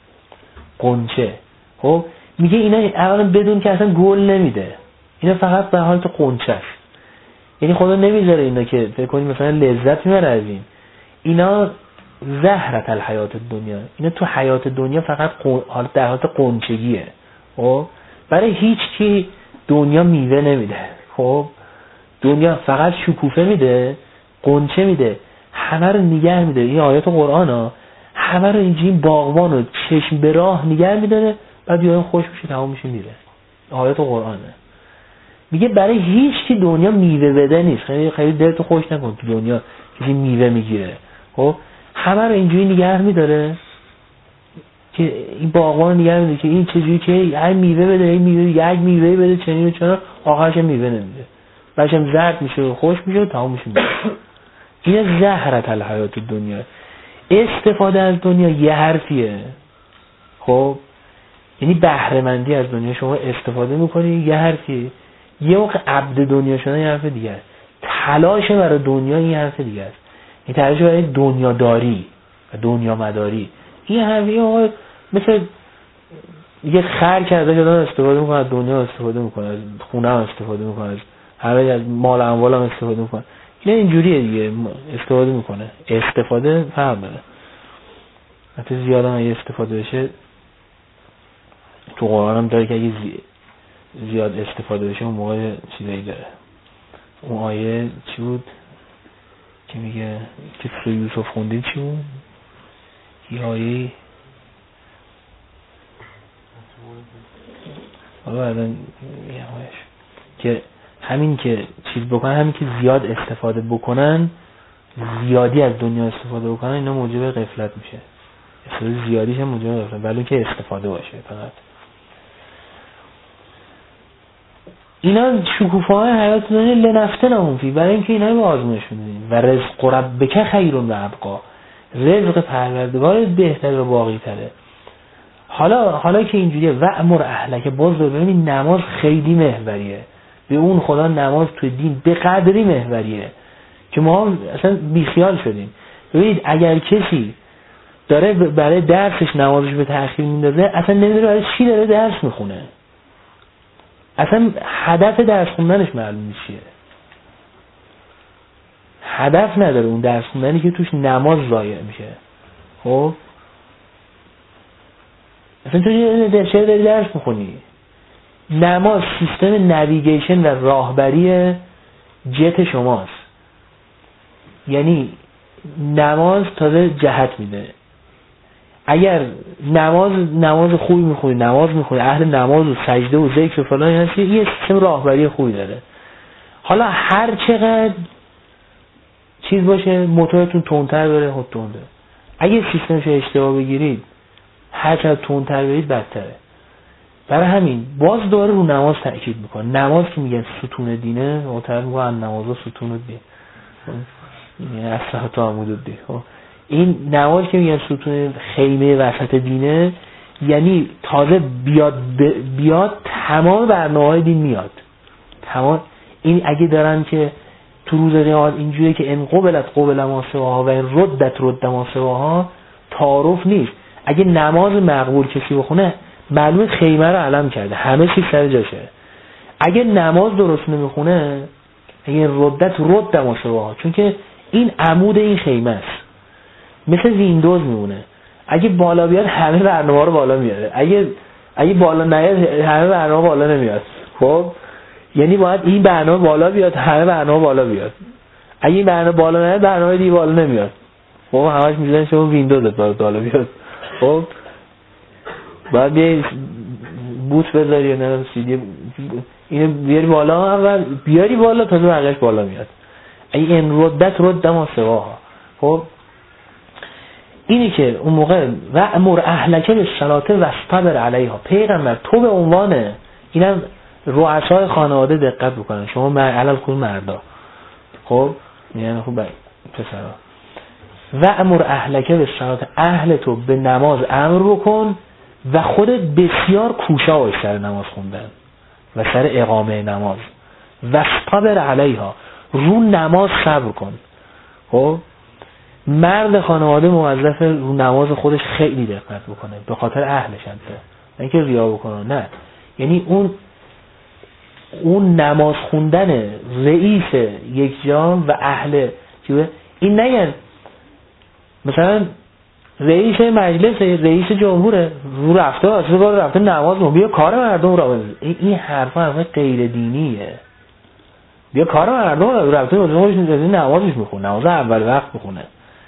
قنچه. خب میگه اینا اولا بدون که اصلا گل نمیده، اینا فقط به حالت قنچه است، یعنی خدا نمیذاره اینا که فکر کنید مثلا لذت میبره از این. اینا زهرة الحیات الدنیا، اینا تو حیات دنیا فقط حالت در حالت قنچگیه. خب برای هیچ کی دنیا میوه نمیده. خب دنیا فقط شکوفه میده، قنچه میده، همه رو نگه میده. این آیات قرآن ها همه رو اینجوری باغبان رو چشم به راه نگه میداره، بعد یهو خوش میشه تمام میشه میره. آیات قرآنه. میگه برای هیچ کی دنیا میوه بده نیست. خیلی خیلی دلتو خوش نکن تو دنیا کسی میوه میگیره. خب همه رو اینجوری نگه میداره که این باغبان نگه میداره که این چجوری که هر میوه بده، این میوه یک میوه بده چنین و چنان، آخرش میوه نمیده. بعدش زرد میشه و خوش میشه و تمام میشه میره. این زهرت الحیات دنیا. استفاده از دنیا یه حرفیه. خب یعنی بهره مندی از دنیا، شما استفاده میکنی یه حرفیه. یه موقع عبد دنیا شدن یه حرف دیگه است. تلاش برای دنیا این حرف دیگه است. این تلاش برای دنیا داری و دنیا مداری این حرفیه. آقا مثل یه خر کرده که داره استفاده میکنه از دنیا، استفاده میکنه از خونه هم استفاده میکنه، از همه از مال اموال هم استفاده میکنه. این اینجوریه دیگه، استفاده میکنه. استفاده فرق داره. حتی زیاد هم اگه استفاده بشه تو قرآن هم داره که اگه زیاد استفاده بشه اون موقع چیزایی داره. اون آیه چی بود که میگه که سوره یوسف خوندید چی بود؟ یه آیه حالا بعدن که همین که چیز بکنن، همین که زیاد استفاده بکنن، زیادی از دنیا استفاده بکنن، اینا موجب غفلت میشه. استفاده زیادیش هم موجب غفلت، ولی که استفاده باشه فقط. اینا شکوفه‌های حیات دنیا لنفتنهم فیه، برای اینکه اینا رو آزمایشون بدیم. و رزق ربک خیر و ابقی، رزق پروردگار بهتر و باقی تره. حالا حالا که اینجوریه و امر اهلک، باز رو ببینید نماز خیلی محوریه. به اون خدا نماز توی دین به قدری محوریه که ما اصلا بیخیال شدیم. ببینید اگر کسی داره برای درسش نمازش به تأخیر میندازه، اصلا نمیدونه برای چی داره درس میخونه. اصلا هدف درس خوندنش معلوم نیست چیه. هدف نداره اون درس خوندنی که توش نماز ضایع میشه. خب اصلا تو چه داری درس میخونی؟ نماز سیستم نویگیشن و راهبری جت شماست. یعنی نماز تازه جهت میده. اگر نماز نماز خوبی میخونی، نماز میخونی، اهل نماز و سجده و ذکر و فلان هستی، یه سیستم راهبری خوبی داره. حالا هر چقدر چیز باشه موتورتون تندتر بره، خود تنده. اگه سیستمش اشتباه بگیرید، هر چقدر تندتر برید بدتره. برای همین باز دوباره رو نماز تاکید میکنه. نماز که میگن ستون دینه، معتبر میگن نماز ستون دین، یعنی اصلا تا عمود دین. این نماز که میگن ستون خیمه وسط دینه، یعنی تازه بیاد بیاد تمام برنامه‌های دین میاد. تمام این اگه دارن که تو روز قیامت اینجوریه که ان قبلت قبل ما سواها و ان ردت رد ما سواها، تعارف نیست. اگه نماز مقبول کسی بخونه، معلومه خیمه رو علم کرده، همه چیز سر جاشه. اگه نماز درست نمیخونه، اگه ردت رد ما سواها، چون که این عمود این خیمه است. مثل ویندوز میمونه. اگه بالا بیاد همه برنامه رو بالا میاره، اگه اگه بالا نیاد همه برنامه بالا نمیاد. خب یعنی باید این برنامه بالا بیاد، همه برنامه بالا بیاد. اگه این برنامه بالا نیاد، برنامه دیگه بالا نمیاد. خب همش میذارن شما ویندوز بالا بیاد. خب باید بیای بوت بذاری یا نه سی دی اینو بیاری بالا، اول بیاری بالا تا بقیه‌اش بالا میاد. اگه این ردت رد ما سواها. خب اینی که اون موقع و امر اهلک بالصلاه واصطبر علیها، پیغمبر تو به عنوان اینم رؤسای خانواده دقت بکنن، شما علل خود مردا، خب یعنی خب پسرا، و امر اهلک بالصلاه، اهل تو به نماز امر بکن و خودت بسیار کوشا باش سر نماز خوندن و سر اقامه نماز. واصطبر علیها، رو نماز صبر کن. خب مرد خانواده موظف رو نماز خودش خیلی دقت بکنه، به خاطر اهلش هم، نه اینکه ریا بکنه، نه، یعنی اون اون نماز خوندن رئیس یک جام و اهل این نگن مثلا رئیس مجلس، رئیس جمهور رو رفته واسه کار رفته نماز رو بیا کار مردم رو بزن. این حرفا حرف غیر دینیه. بیا کار مردم رو رفته واسه خودش نمازش میخونه، نماز اول وقت میخونه.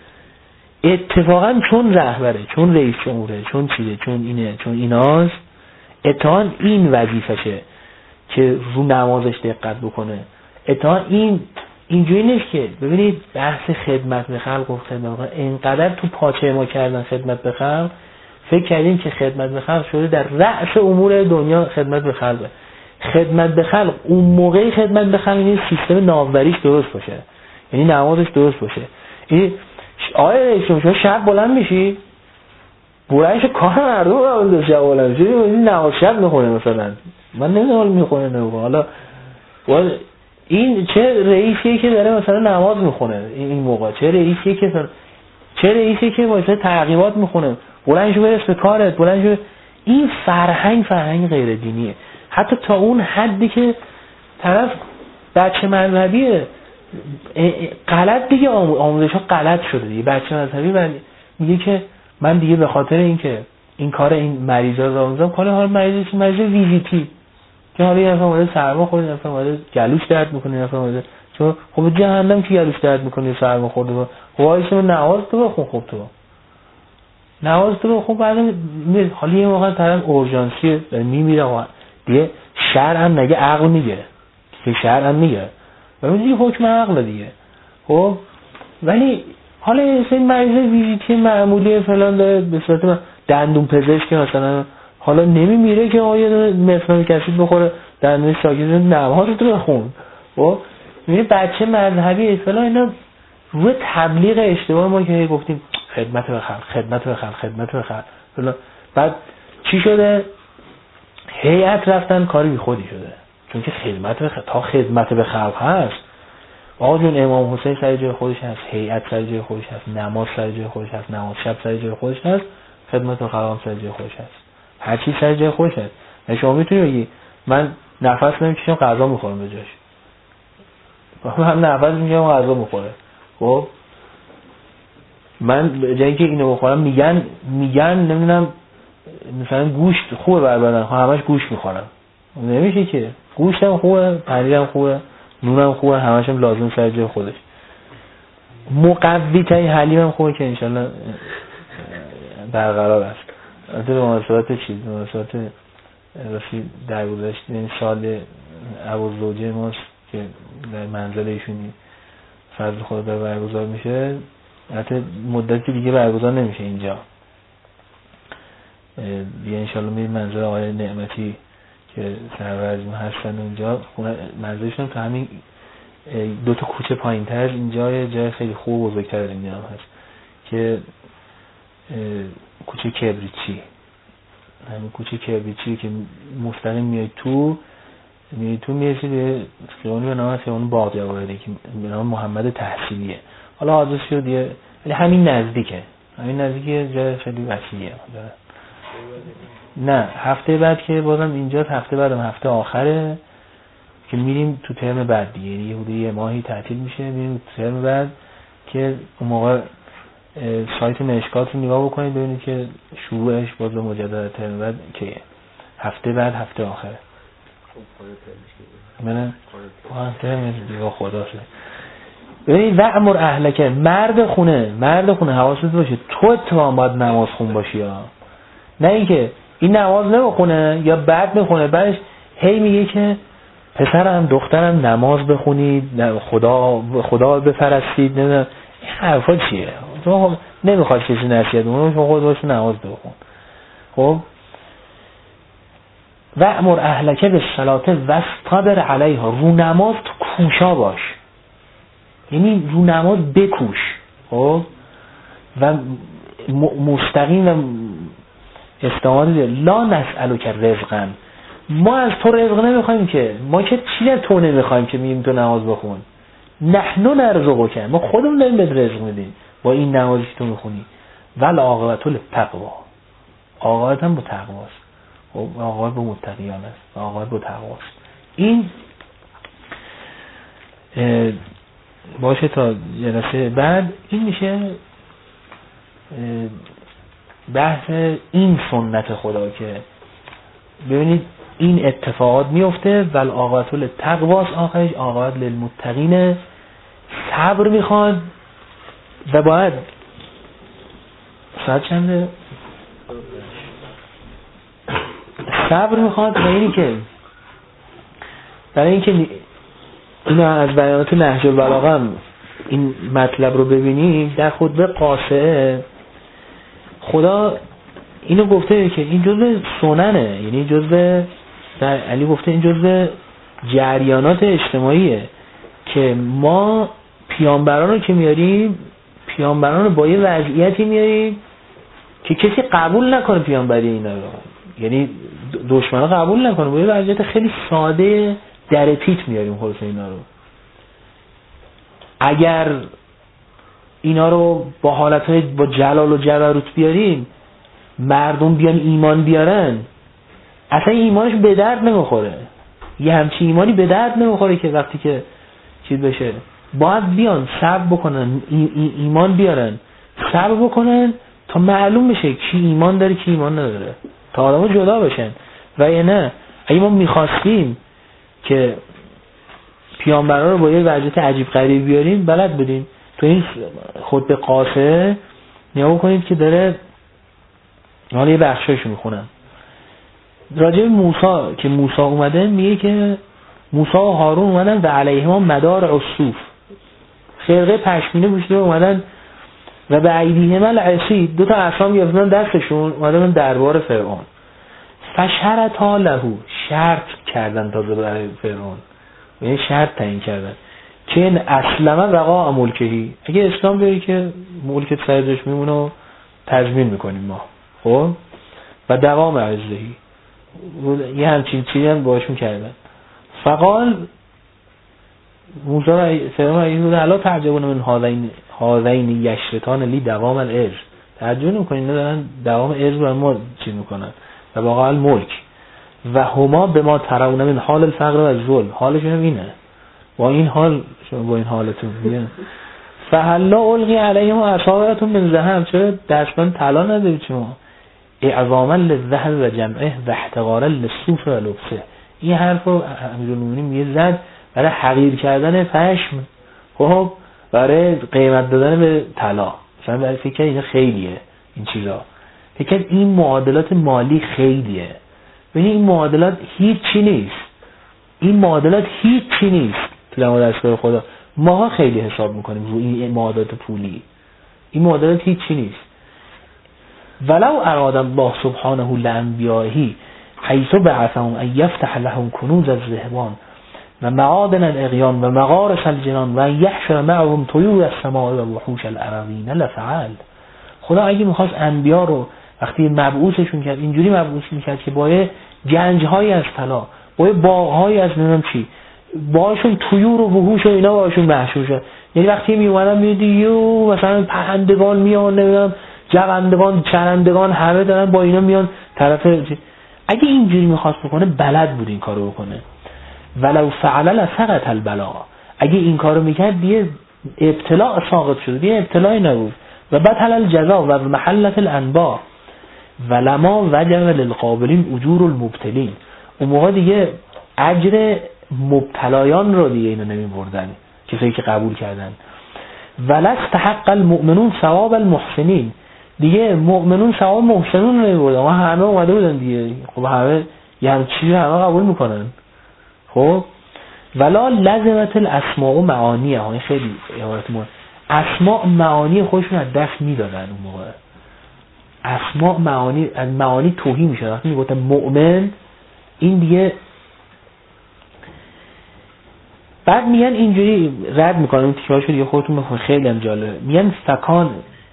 اتفاقا چون رهبره، چون رئیس جمهوره، چون چیه، چون اینه، چون ایناست، اتفاقا این وظیفشه که رو نمازش دقت بکنه. اتفاقا این اینجوری نیست که ببینید بحث خدمت به خلق و خدمت به اینقدر تو پاچه ما کردن خدمت به خلق، فکر کردیم که خدمت به خلق شده در رأس امور دنیا خدمت به خلق. خدمت به خلق اون موقعی خدمت به خلق این سیستم ناوبریش درست باشه، یعنی نمازش درست باشه. این آیه شما شب بلند میشی برایش کار مردم رو بلند شب بلند میشی این نماز شب میخونه مثلا، من نمیدونم میخونه نه حالا این چه رئیسیه که داره مثلا نماز میخونه این موقع، چه رئیسیه که چه رئیسیه که مثلا تعقیبات میخونه بلند شو برس به کارت، بلند شو. این فرهنگ فرهنگ غیر دینیه، حتی تا اون حدی که طرف بچه مذهبیه غلط دیگه، آموزش ها غلط شده دیگه. بچه مذهبی من میگه که من دیگه به خاطر اینکه این کار این مریضا رو آموزم، کار حال مریض مریض ویزیتی که حالا یه نفر مورد سرما خورده، یه نفر مورد گلوش درد میکنه، یه نفر مورد چون خب جهنم که گلوش درد میکنه سرما خورده با وایس نماز تو بخون، خب تو نماز تو بخون بعد حالا یه موقع طرف اورژانسی میمیره دیگه، شرع هم نگه عقل میگه که شرع هم میگه و دیگه حکم عقل دیگه. خب ولی حالا این مریض ویزیتی معمولی فلان داره به صورت دندون پزشک مثلا حالا نمیمیره که آیا مثلا کسی بخوره دندون ساکت نماز رو بخون. خب میگه بچه مذهبی فلان اینا روی تبلیغ اشتباه ما که گفتیم خدمت به خلق خدمت به خلق خدمت به خلق فلان، بعد چی شده؟ هیئت رفتن کاری بی خودی شده، چون که خدمت به خلق تا خدمت به خلق هست آقا جون امام حسین سر جای خودش هست، هیئت سر جای خودش هست، نماز سر جای خودش هست، نماز شب سر جای خودش هست، خدمت به خلق سر جای خودش هست، هر چی سر جای خودش هست. شما میتونی بگی من نفس نمیکشم غذا میخورم به جاش، من نفس میکشم غذا میخوره. خب من جایی که اینو بخورم میگن میگن نمیدونم مثلا گوشت خوبه بر بدن، همش گوشت میخورم، نمیشه که گوشتم خوبه، پنیرم خوبه، نونم خوبه، همش هم لازم سر جای خودش. مقوی تای حلیمم خوبه که انشالله برقرار است. البته به مناسبت چیز به مناسبت رفی در گذشته این سال ابوالزوجه ماست که در منزل ایشونی فضل خدا در برگزار میشه، البته مدتی دیگه برگزار نمیشه اینجا دیگه، انشالله میریم منزل آقای نعمتی که سرورزیم هستن اونجا، خونه منزلشون تو همین دو تا کوچه پایین تر اینجا جای خیلی خوب و بزرگتر اینجا هم هست که کوچه کبریچی، همین کوچه کبریچی که مستقیم میای تو میای تو میرسی به خیابانی به نام خیابان باغ‌جواهری که به نام محمد تحصیلیه. حالا آدرس شد دیگه ولی همین نزدیکه، همین نزدیکه، جای خیلی وسیعه. نه هفته بعد که بازم اینجا، هفته بعدم هفته آخره که میریم تو ترم بعد دیگه، یه حدود یه ماهی تعطیل میشه میریم تو ترم بعد که اون موقع سایت مشکات رو نگاه بکنید ببینید که شروعش باز به مجدد ترم بعد که هفته بعد هفته آخره. من ترم دیگه خدا شد. ببینید وأمر اهلک، مرد خونه مرد خونه حواست باشه تو اتفاقا باید نماز خون باشی ها، نه اینکه این نماز نمیخونه یا بعد میخونه بعدش هی میگه که پسرم دخترم نماز بخونید، خدا خدا بپرستید، نه این حرفا چیه؟ تو نمیخواد کسی نصیحت کنه، شما خود باش نماز بخون. خب وأمر اهلک بالصلاة واصطبر علیها، رو نماز تو کوشا باش، یعنی رو نماز بکوش. خب و مستقیم و استعمال لا نسألک رزقا، ما از تو رزق نمیخوایم که، ما که چیزی از تو نمیخوایم که میگیم تو نماز بخون، نحنو نرزقک، ما خودمون داریم بهت رزق میدیم با این نمازی که تو میخونی. ول عاقبة للتقوی، عاقبت هم با تقواست، خب عاقبت با متقیان است، عاقبت با تقواست. این باشه تا جلسه بعد این میشه بحث این سنت خدا که ببینید این اتفاقات میفته ول عاقبت للتقواس، آخرش عاقبت للمتقین، صبر میخواد و باید ساعت چنده صبر میخواد و اینی که برای اینکه اینو از بیانات نهج البلاغه هم این مطلب رو ببینیم در خطبه قاصعه خدا اینو گفته که این جزء سننه، یعنی جزء در علی گفته این جزء جریانات اجتماعیه که ما پیامبران رو که میاریم پیامبران رو با یه وضعیتی میاریم که کسی قبول نکنه پیامبری اینا رو، یعنی دشمنا قبول نکنه، با یه وضعیت خیلی ساده در پیت میاریم خلاص اینا رو. اگر اینا رو با حالتهای با جلال و جبروت بیاریم مردم بیان ایمان بیارن اصلا ایمانش به درد نمیخوره، یه همچی ایمانی به درد نمیخوره که وقتی که چیز بشه باید بیان صبر بکنن ای ای ایمان بیارن صبر بکنن تا معلوم بشه کی ایمان داره کی ایمان نداره تا آدم‌ها جدا بشن. و یا نه اگه ما میخواستیم که پیامبران رو با یه وضعیت عجیب غریب بیاریم بلد بودیم تو این خطبه قاصه نیا کنید که داره حالا یه بخشایش میخونم راجع به موسی که موسی اومده میگه که موسی و هارون اومدن و علیهما مدار عصوف خرقه پشمینه پوشیده اومدن و به ایدیهما العصی دو تا عصا گرفتن دستشون اومدن دربار فرعون فشرطا له شرط کردن تازه برای فرعون یعنی شرط تعیین کردن که این اسلمه وقاع ملکهی اگه اسلام بیاری که ملکت سرزش میمونه و تضمین میکنیم ما خب و دوام عزهی یه همچین چیزی هم باش میکردن. فقال موسی فرعون ایزود الا تعجبون من هذین هذین یشرتان لی دوام الارض تعجب نمیکنین دارن دوام ارض رو ما چی میکنن و واقعا الملک و هما به ما ترون من حال الفقر و الذل حالشون هم اینه با این حال شما با این حالتون میگن فهلا القی علیهم اصابعتون من ذهب چرا دستان طلا ندارید شما اعظاما للذهب و جمعه و احتقارا للصوف و لبسه این حرف رو امیرالمومنین میگه زد برای حقیر کردن پشم خب برای قیمت دادن به طلا مثلا برای فکر اینا خیلیه این چیزا فکر این معادلات مالی خیلیه ببین این معادلات هیچ چی نیست این معادلات هیچ چی نیست تو در دستگاه خدا ما خیلی حساب میکنیم رو این معادلات پولی این معادلات هیچ چی نیست. ولو اراد الله سبحانه لانبیائه حیث بعثهم ان یفتح لهم کنوز الذهبان و معادن الاغیان و مغارس الجنان و ان یحشر معهم طیور السماء و وحوش الارضین لفعل. خدا اگه میخواست انبیا رو وقتی مبعوثشون کرد اینجوری مبعوث میکرد که با گنج‌های از طلا با باغ‌های از نمیدونم چی باشون طیور و وحوش و اینا باشون محشور شد. یعنی وقتی می اومدن میدید یو مثلا پرندگان میان نمیدونم جوندگان چرندگان همه دارن با اینا میان طرف. اگه اینجوری میخواست بکنه بلد بود این کارو بکنه. ولو فعل لسقط البلاء اگه این کارو میکرد دیگه ابتلاء ساقط شد دیگه ابتلای نبود و بطل الجزاء و محلت الانباء ولما وجب للقابلین اجور المبتلین اون موقع دیگه اجر مبتلایان رو دیگه اینو نمی بردن کسایی که قبول کردن. ولستحق المؤمنون ثواب المحسنین دیگه مؤمنون ثواب محسنون رو نمی بردن و همه اومده بودن دیگه خب همه یه هم چیزی همه قبول میکنن خب. ولا لازمت الاسماء و معانی ها این خیلی عبارت مهم اسماء معانی خودشون از دست میدادن اون موقع اسماء معانی از معانی توهی میشد وقتی میگفتن مؤمن این دیگه بعد میگن اینجوری رد میکنن اون تیکه‌هاشو دیگه خودتون بخونید خیلی هم جالبه میگن فکان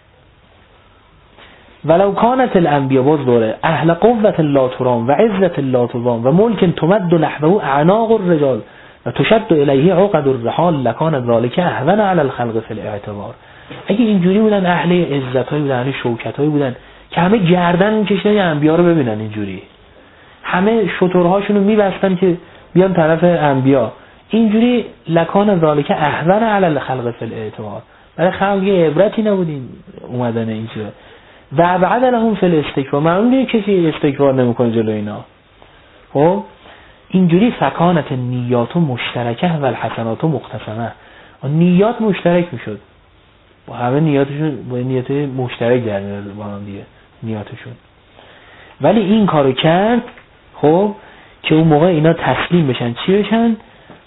ولو کانت الانبیاء باز دوره اهل قوت لا ترام و عزت لا تضام و ملک تمد نحوه اعناق الرجال و تشد الیه عقد الرحال لکان ذلك اهون علی الخلق فی الاعتبار. اگه اینجوری بودن اهل عزتایی بودن اهل شوکتایی بودن که همه گردن میکشیدن انبیا رو ببینن اینجوری همه شترهاشون رو میبستن که بیان طرف انبیا اینجوری لکان ذلك اهون علی الخلق فی الاعتبار برای خلق یه عبرتی نبودین اومدن این چیزا و بعد لهم فی الاستکبار، معلوم دیگه کسی استکبار نمیکنه جلو اینا. خب اینجوری فکانت نیات مشترکه و الحسنات مقتسمه، نیات مشترک میشد، با همه نیاتشون با نیت مشترک در میاد با هم دیگه نیاتشون. ولی این کارو کرد خب که اون موقع اینا تسلیم بشن، چی بشن؟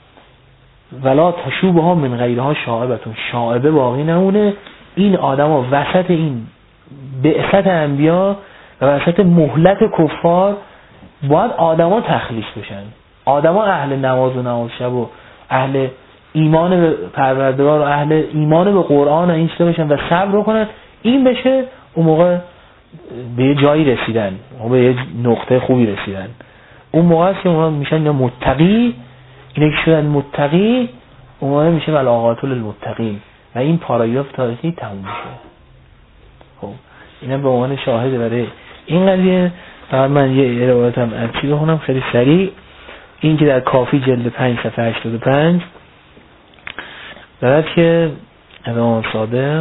ولا تشوبها من غیرها شائبتون، شائبه باقی نمونه. این آدما وسط این بعثت انبیا و وسط مهلت کفار باید آدما تخلیص بشن، آدما اهل نماز و نماز شب و اهل ایمان به پروردگار و اهل ایمان به قرآن و این چیزا بشن و صبر کنن. این بشه اون موقع به یه جایی رسیدن، به یه نقطه خوبی رسیدن. اون موقع است که اونا میشن یا متقی، اینا که شدن متقی اون موقع میشه بلاغات للمتقین و این پاراگراف تاریخی تموم میشه. خب اینا به عنوان شاهد برای این قضیه. فقط من یه روایت هم ارچی بخونم خیلی سریع. این که در کافی جلد پنج صفحه هشتاد و پنج دارد که امام صادق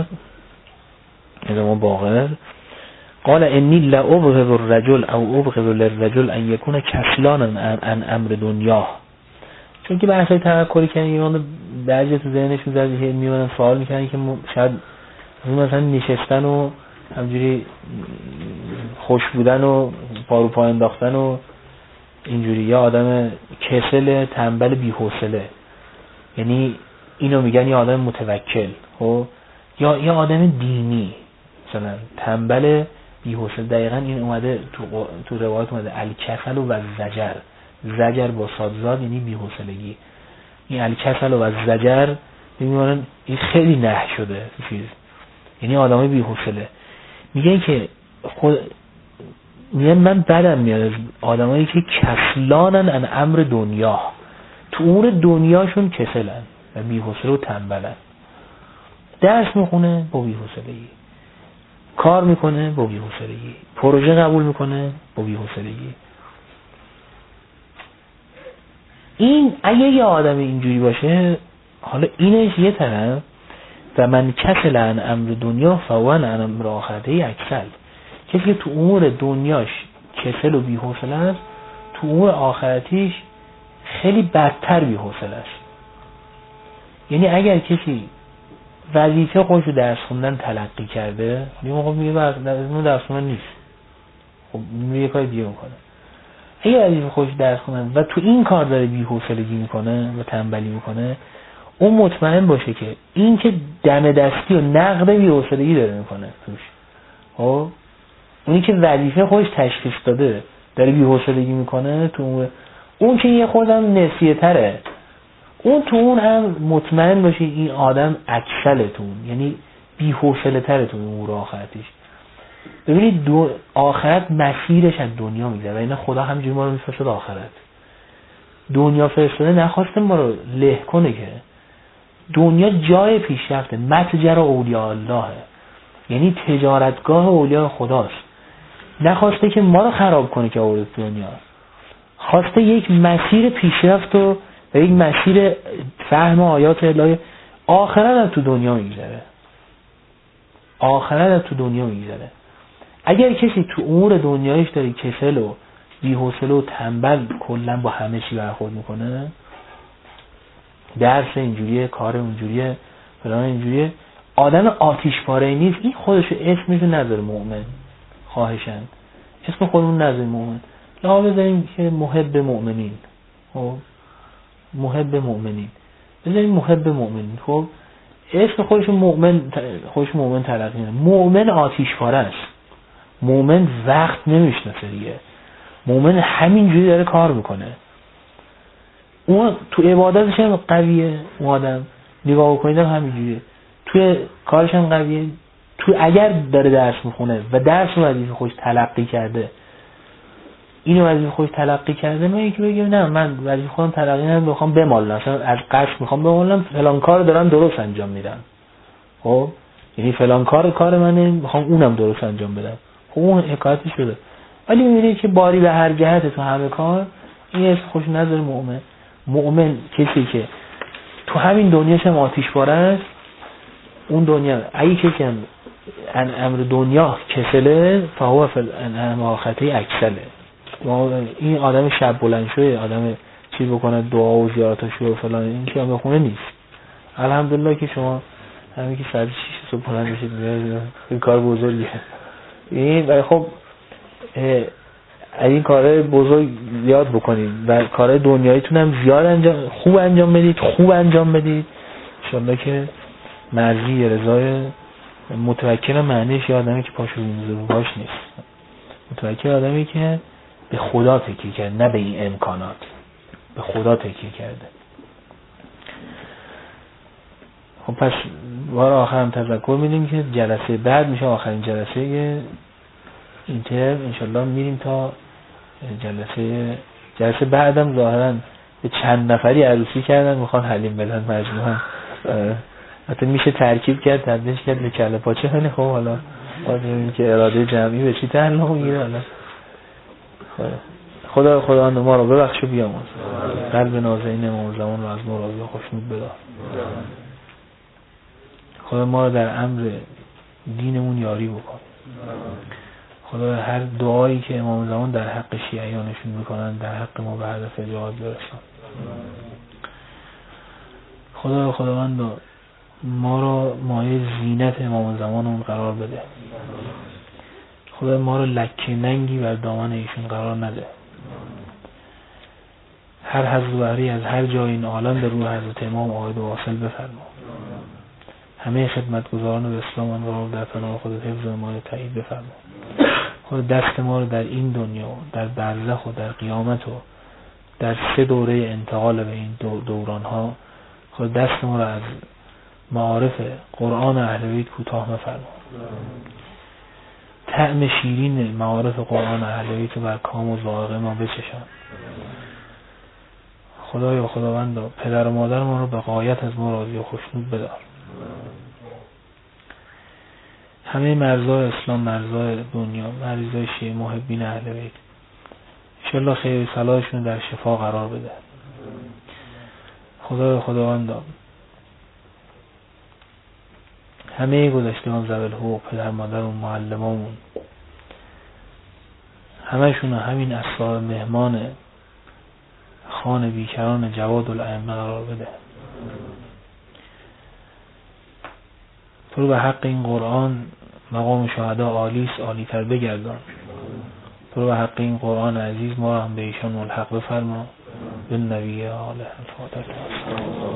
امام باقر قال انی لا ابغض الرجل او ابغض للرجل ان یکون کسلان عن امر دنیا. چون که بحثای تفکری که ایمان بعضی تو ذهنش میذاره که میونن سوال میکنن که شاید مثلا نشستن و همجوری خوش بودن و پارو پا انداختن و اینجوری، یا آدم کسل تنبل بی‌حوصله، یعنی اینو میگن یا آدم متوکل، خب یا یا آدم دینی مثلا تنبل بی‌حوصله. دقیقاً این اومده تو تو روایت اومده الکسل و زجر، زجر با صادزاد یعنی بی‌حوصلگی. این الکسل و زجر میگن این خیلی نه شده چیز، یعنی آدمای بی‌حوصله. میگن که خود میگن من بدم میاد از آدمایی که کسلانن ان امر دنیا، تو امور دنیاشون کسلن و بی‌حوصله و تنبلن. درس میخونه با بی‌حوصلگی، کار میکنه با بی‌حوصلگی، پروژه قبول میکنه با بی‌حوصلگی. این اگه یه آدم اینجوری باشه، حالا اینش یه طرف، و من کسل عن امر دنیا فوان عن امر آخرته اکسل، کسی که تو امور دنیاش کسل و بی‌حوصله است، تو امور آخرتیش خیلی بدتر بی‌حوصله است. یعنی اگر کسی وظیفه خودشو درس خوندن تلقی کرده، یه موقع میگه من درس خوندن نیست، خب میگه کار دیگه میکنه. اگر وظیفه خودشو درس خوندن و تو این کار داره بی‌حوصلگی میکنه و تنبلی میکنه، اون مطمئن باشه که این که دم دستی و نقد بی‌حوصلگی داره میکنه توش. خب اونی که وظیفه خودش تشخیص داده داره بی‌حوصلگی میکنه، تو اون اون که یه خودم نسیه تره، اون تو اون هم مطمئن باشه این آدم اکسله تون، یعنی بی‌حوصله تره تو اون آخرتش. ببینید دو آخرت مسیرش از دنیا میگذره و اینا خدا همینجوری ما رو میفرسته آخرت. دنیا فرستاده نخواسته ما رو له کنه، که دنیا جای پیشرفته، متجر اولیاء الله، یعنی تجارتگاه اولیاء خداست. نخواسته که ما رو خراب کنه که آورده دنیا، خواسته یک مسیر پیشرفت و یک مسیر فهم آیات الهی. آخرت تو دنیا میگذره، آخرت تو دنیا میگذره. اگر کسی تو امور دنیایش داره کسل و بی‌حوصله و تنبل کلا با همه چی برخورد میکنه، درس اینجوریه، کار اونجوریه، فلان اینجوریه، آدم آتش پاره نیست، این خودشو اسمشو نذاره مؤمن، خواهشن اسم خودمون نذاریم مؤمن، لا بذاریم که محب مؤمنین. خب محب مؤمنین بذاریم محب مؤمنین. خب اسم خودشو مؤمن، خودش مؤمن تلقی کنه. مؤمن آتش پاره است، مؤمن وقت نمیشناسه دیگه، مؤمن همینجوری داره کار میکنه. اون تو عبادتش هم قویه، اون آدم نگاه کنید هم همینجوریه، توی کارش هم قویه. تو اگر داره درس میخونه و درس رو وظیفه خودش تلقی کرده، اینو وظیفه خودش تلقی کرده، من یکی بگم نه من وظیفه خودم تلقی نمی‌کنم، میخوام بمالم، مثلا از قصد میخوام بمالم، فلان کار دارم درست انجام میدم. خب یعنی فلان کار کار منه، میخوام اونم درست انجام بدم. خب اون حکایتی شده. ولی میبینید که باری به هر جهت تو همه کار، این اسم خوش نظر مؤمن. مؤمن کسی که تو همین دنیاش هم آتش باره است، اون دنیا اگه کسی هم ان امر دنیا کسله فهو فی الآخرة اکسله. این آدم شب بلند شوه، آدم چی بکنه دعا و زیارت شو و فلان این که بخونه نیست. الحمدلله که شما همین که ساعت شش صبح بلند بشید این کار بزرگیه. این ولی خب این کارهای بزرگ زیاد بکنید و کارهای دنیاییتون هم زیاد انجام خوب انجام بدید، خوب انجام بدید انشالله که مرضی رضای متوکل معنیش یه آدمی که پاشو میذاره باش نیست. متوکل آدمی که به خدا تکیه کرده، نه به این امکانات، به خدا تکیه کرده. خب پس بار آخر هم تذکر میدیم که جلسه بعد میشه آخرین جلسه این ترم انشالله میریم تا جلسه جلسه بعدم ظاهرا به چند نفری عروسی کردن میخوان حلیم بدن مجموعا. حتی میشه ترکیب کرد تبدیلش کرد به کله پاچه. خیلی خب حالا ببینیم که اراده جمعی به چی تعلق میگیره. حالا خدا خدا ما رو ببخش و بیامرز. قلب نازنین امام زمان رو از ما راضی و خوشنود بدار. خدا ما رو در امر دینمون یاری بکن. خدا هر دعایی که امام زمان در حق شیعیانشون میکنن در حق ما به هدف اجابت برسان. خدا خداوند ما رو مایه زینت امام زمانمون قرار بده. خدا ما رو لکه ننگی بر دامن ایشون قرار نده. هر حظ و بهری از هر جای این عالم به روح حضرت امام عاید و واصل بفرما. همه خدمتگزاران به اسلام انوار در پناه خودت حفظ و مایه تایید بفرما. خود دست ما رو در این دنیا در برزخ و در قیامت و در سه دوره انتقال به این دوران ها خود دست ما رو از معارف قرآن اهل بیت کوتاه مفرما. طعم شیرین معارف قرآن اهل بیت بر کام و ذائقه ما بچشان. خدایا خداوند پدر و مادر ما رو به غایت از ما راضی و خوشنود بدار. همه مرزای اسلام، مرزای دنیا، مرزای شیعه محبین اهل بیت انشالله خیر صلاحشون در شفا قرار بده. خدای خداوند همه گذشتگان ذوی الحقوق، پدر مادرمون، معلمامون، همشون همین اصحاب مهمان خان بیکران جواد الائمه قرار بده. تو به حق این قرآن مقام شهدا عالیست، عالی تر بگردان. تو به حق این قرآن عزیز ما را هم به ایشان ملحق بفرما. بالنبی آله الفاتحه.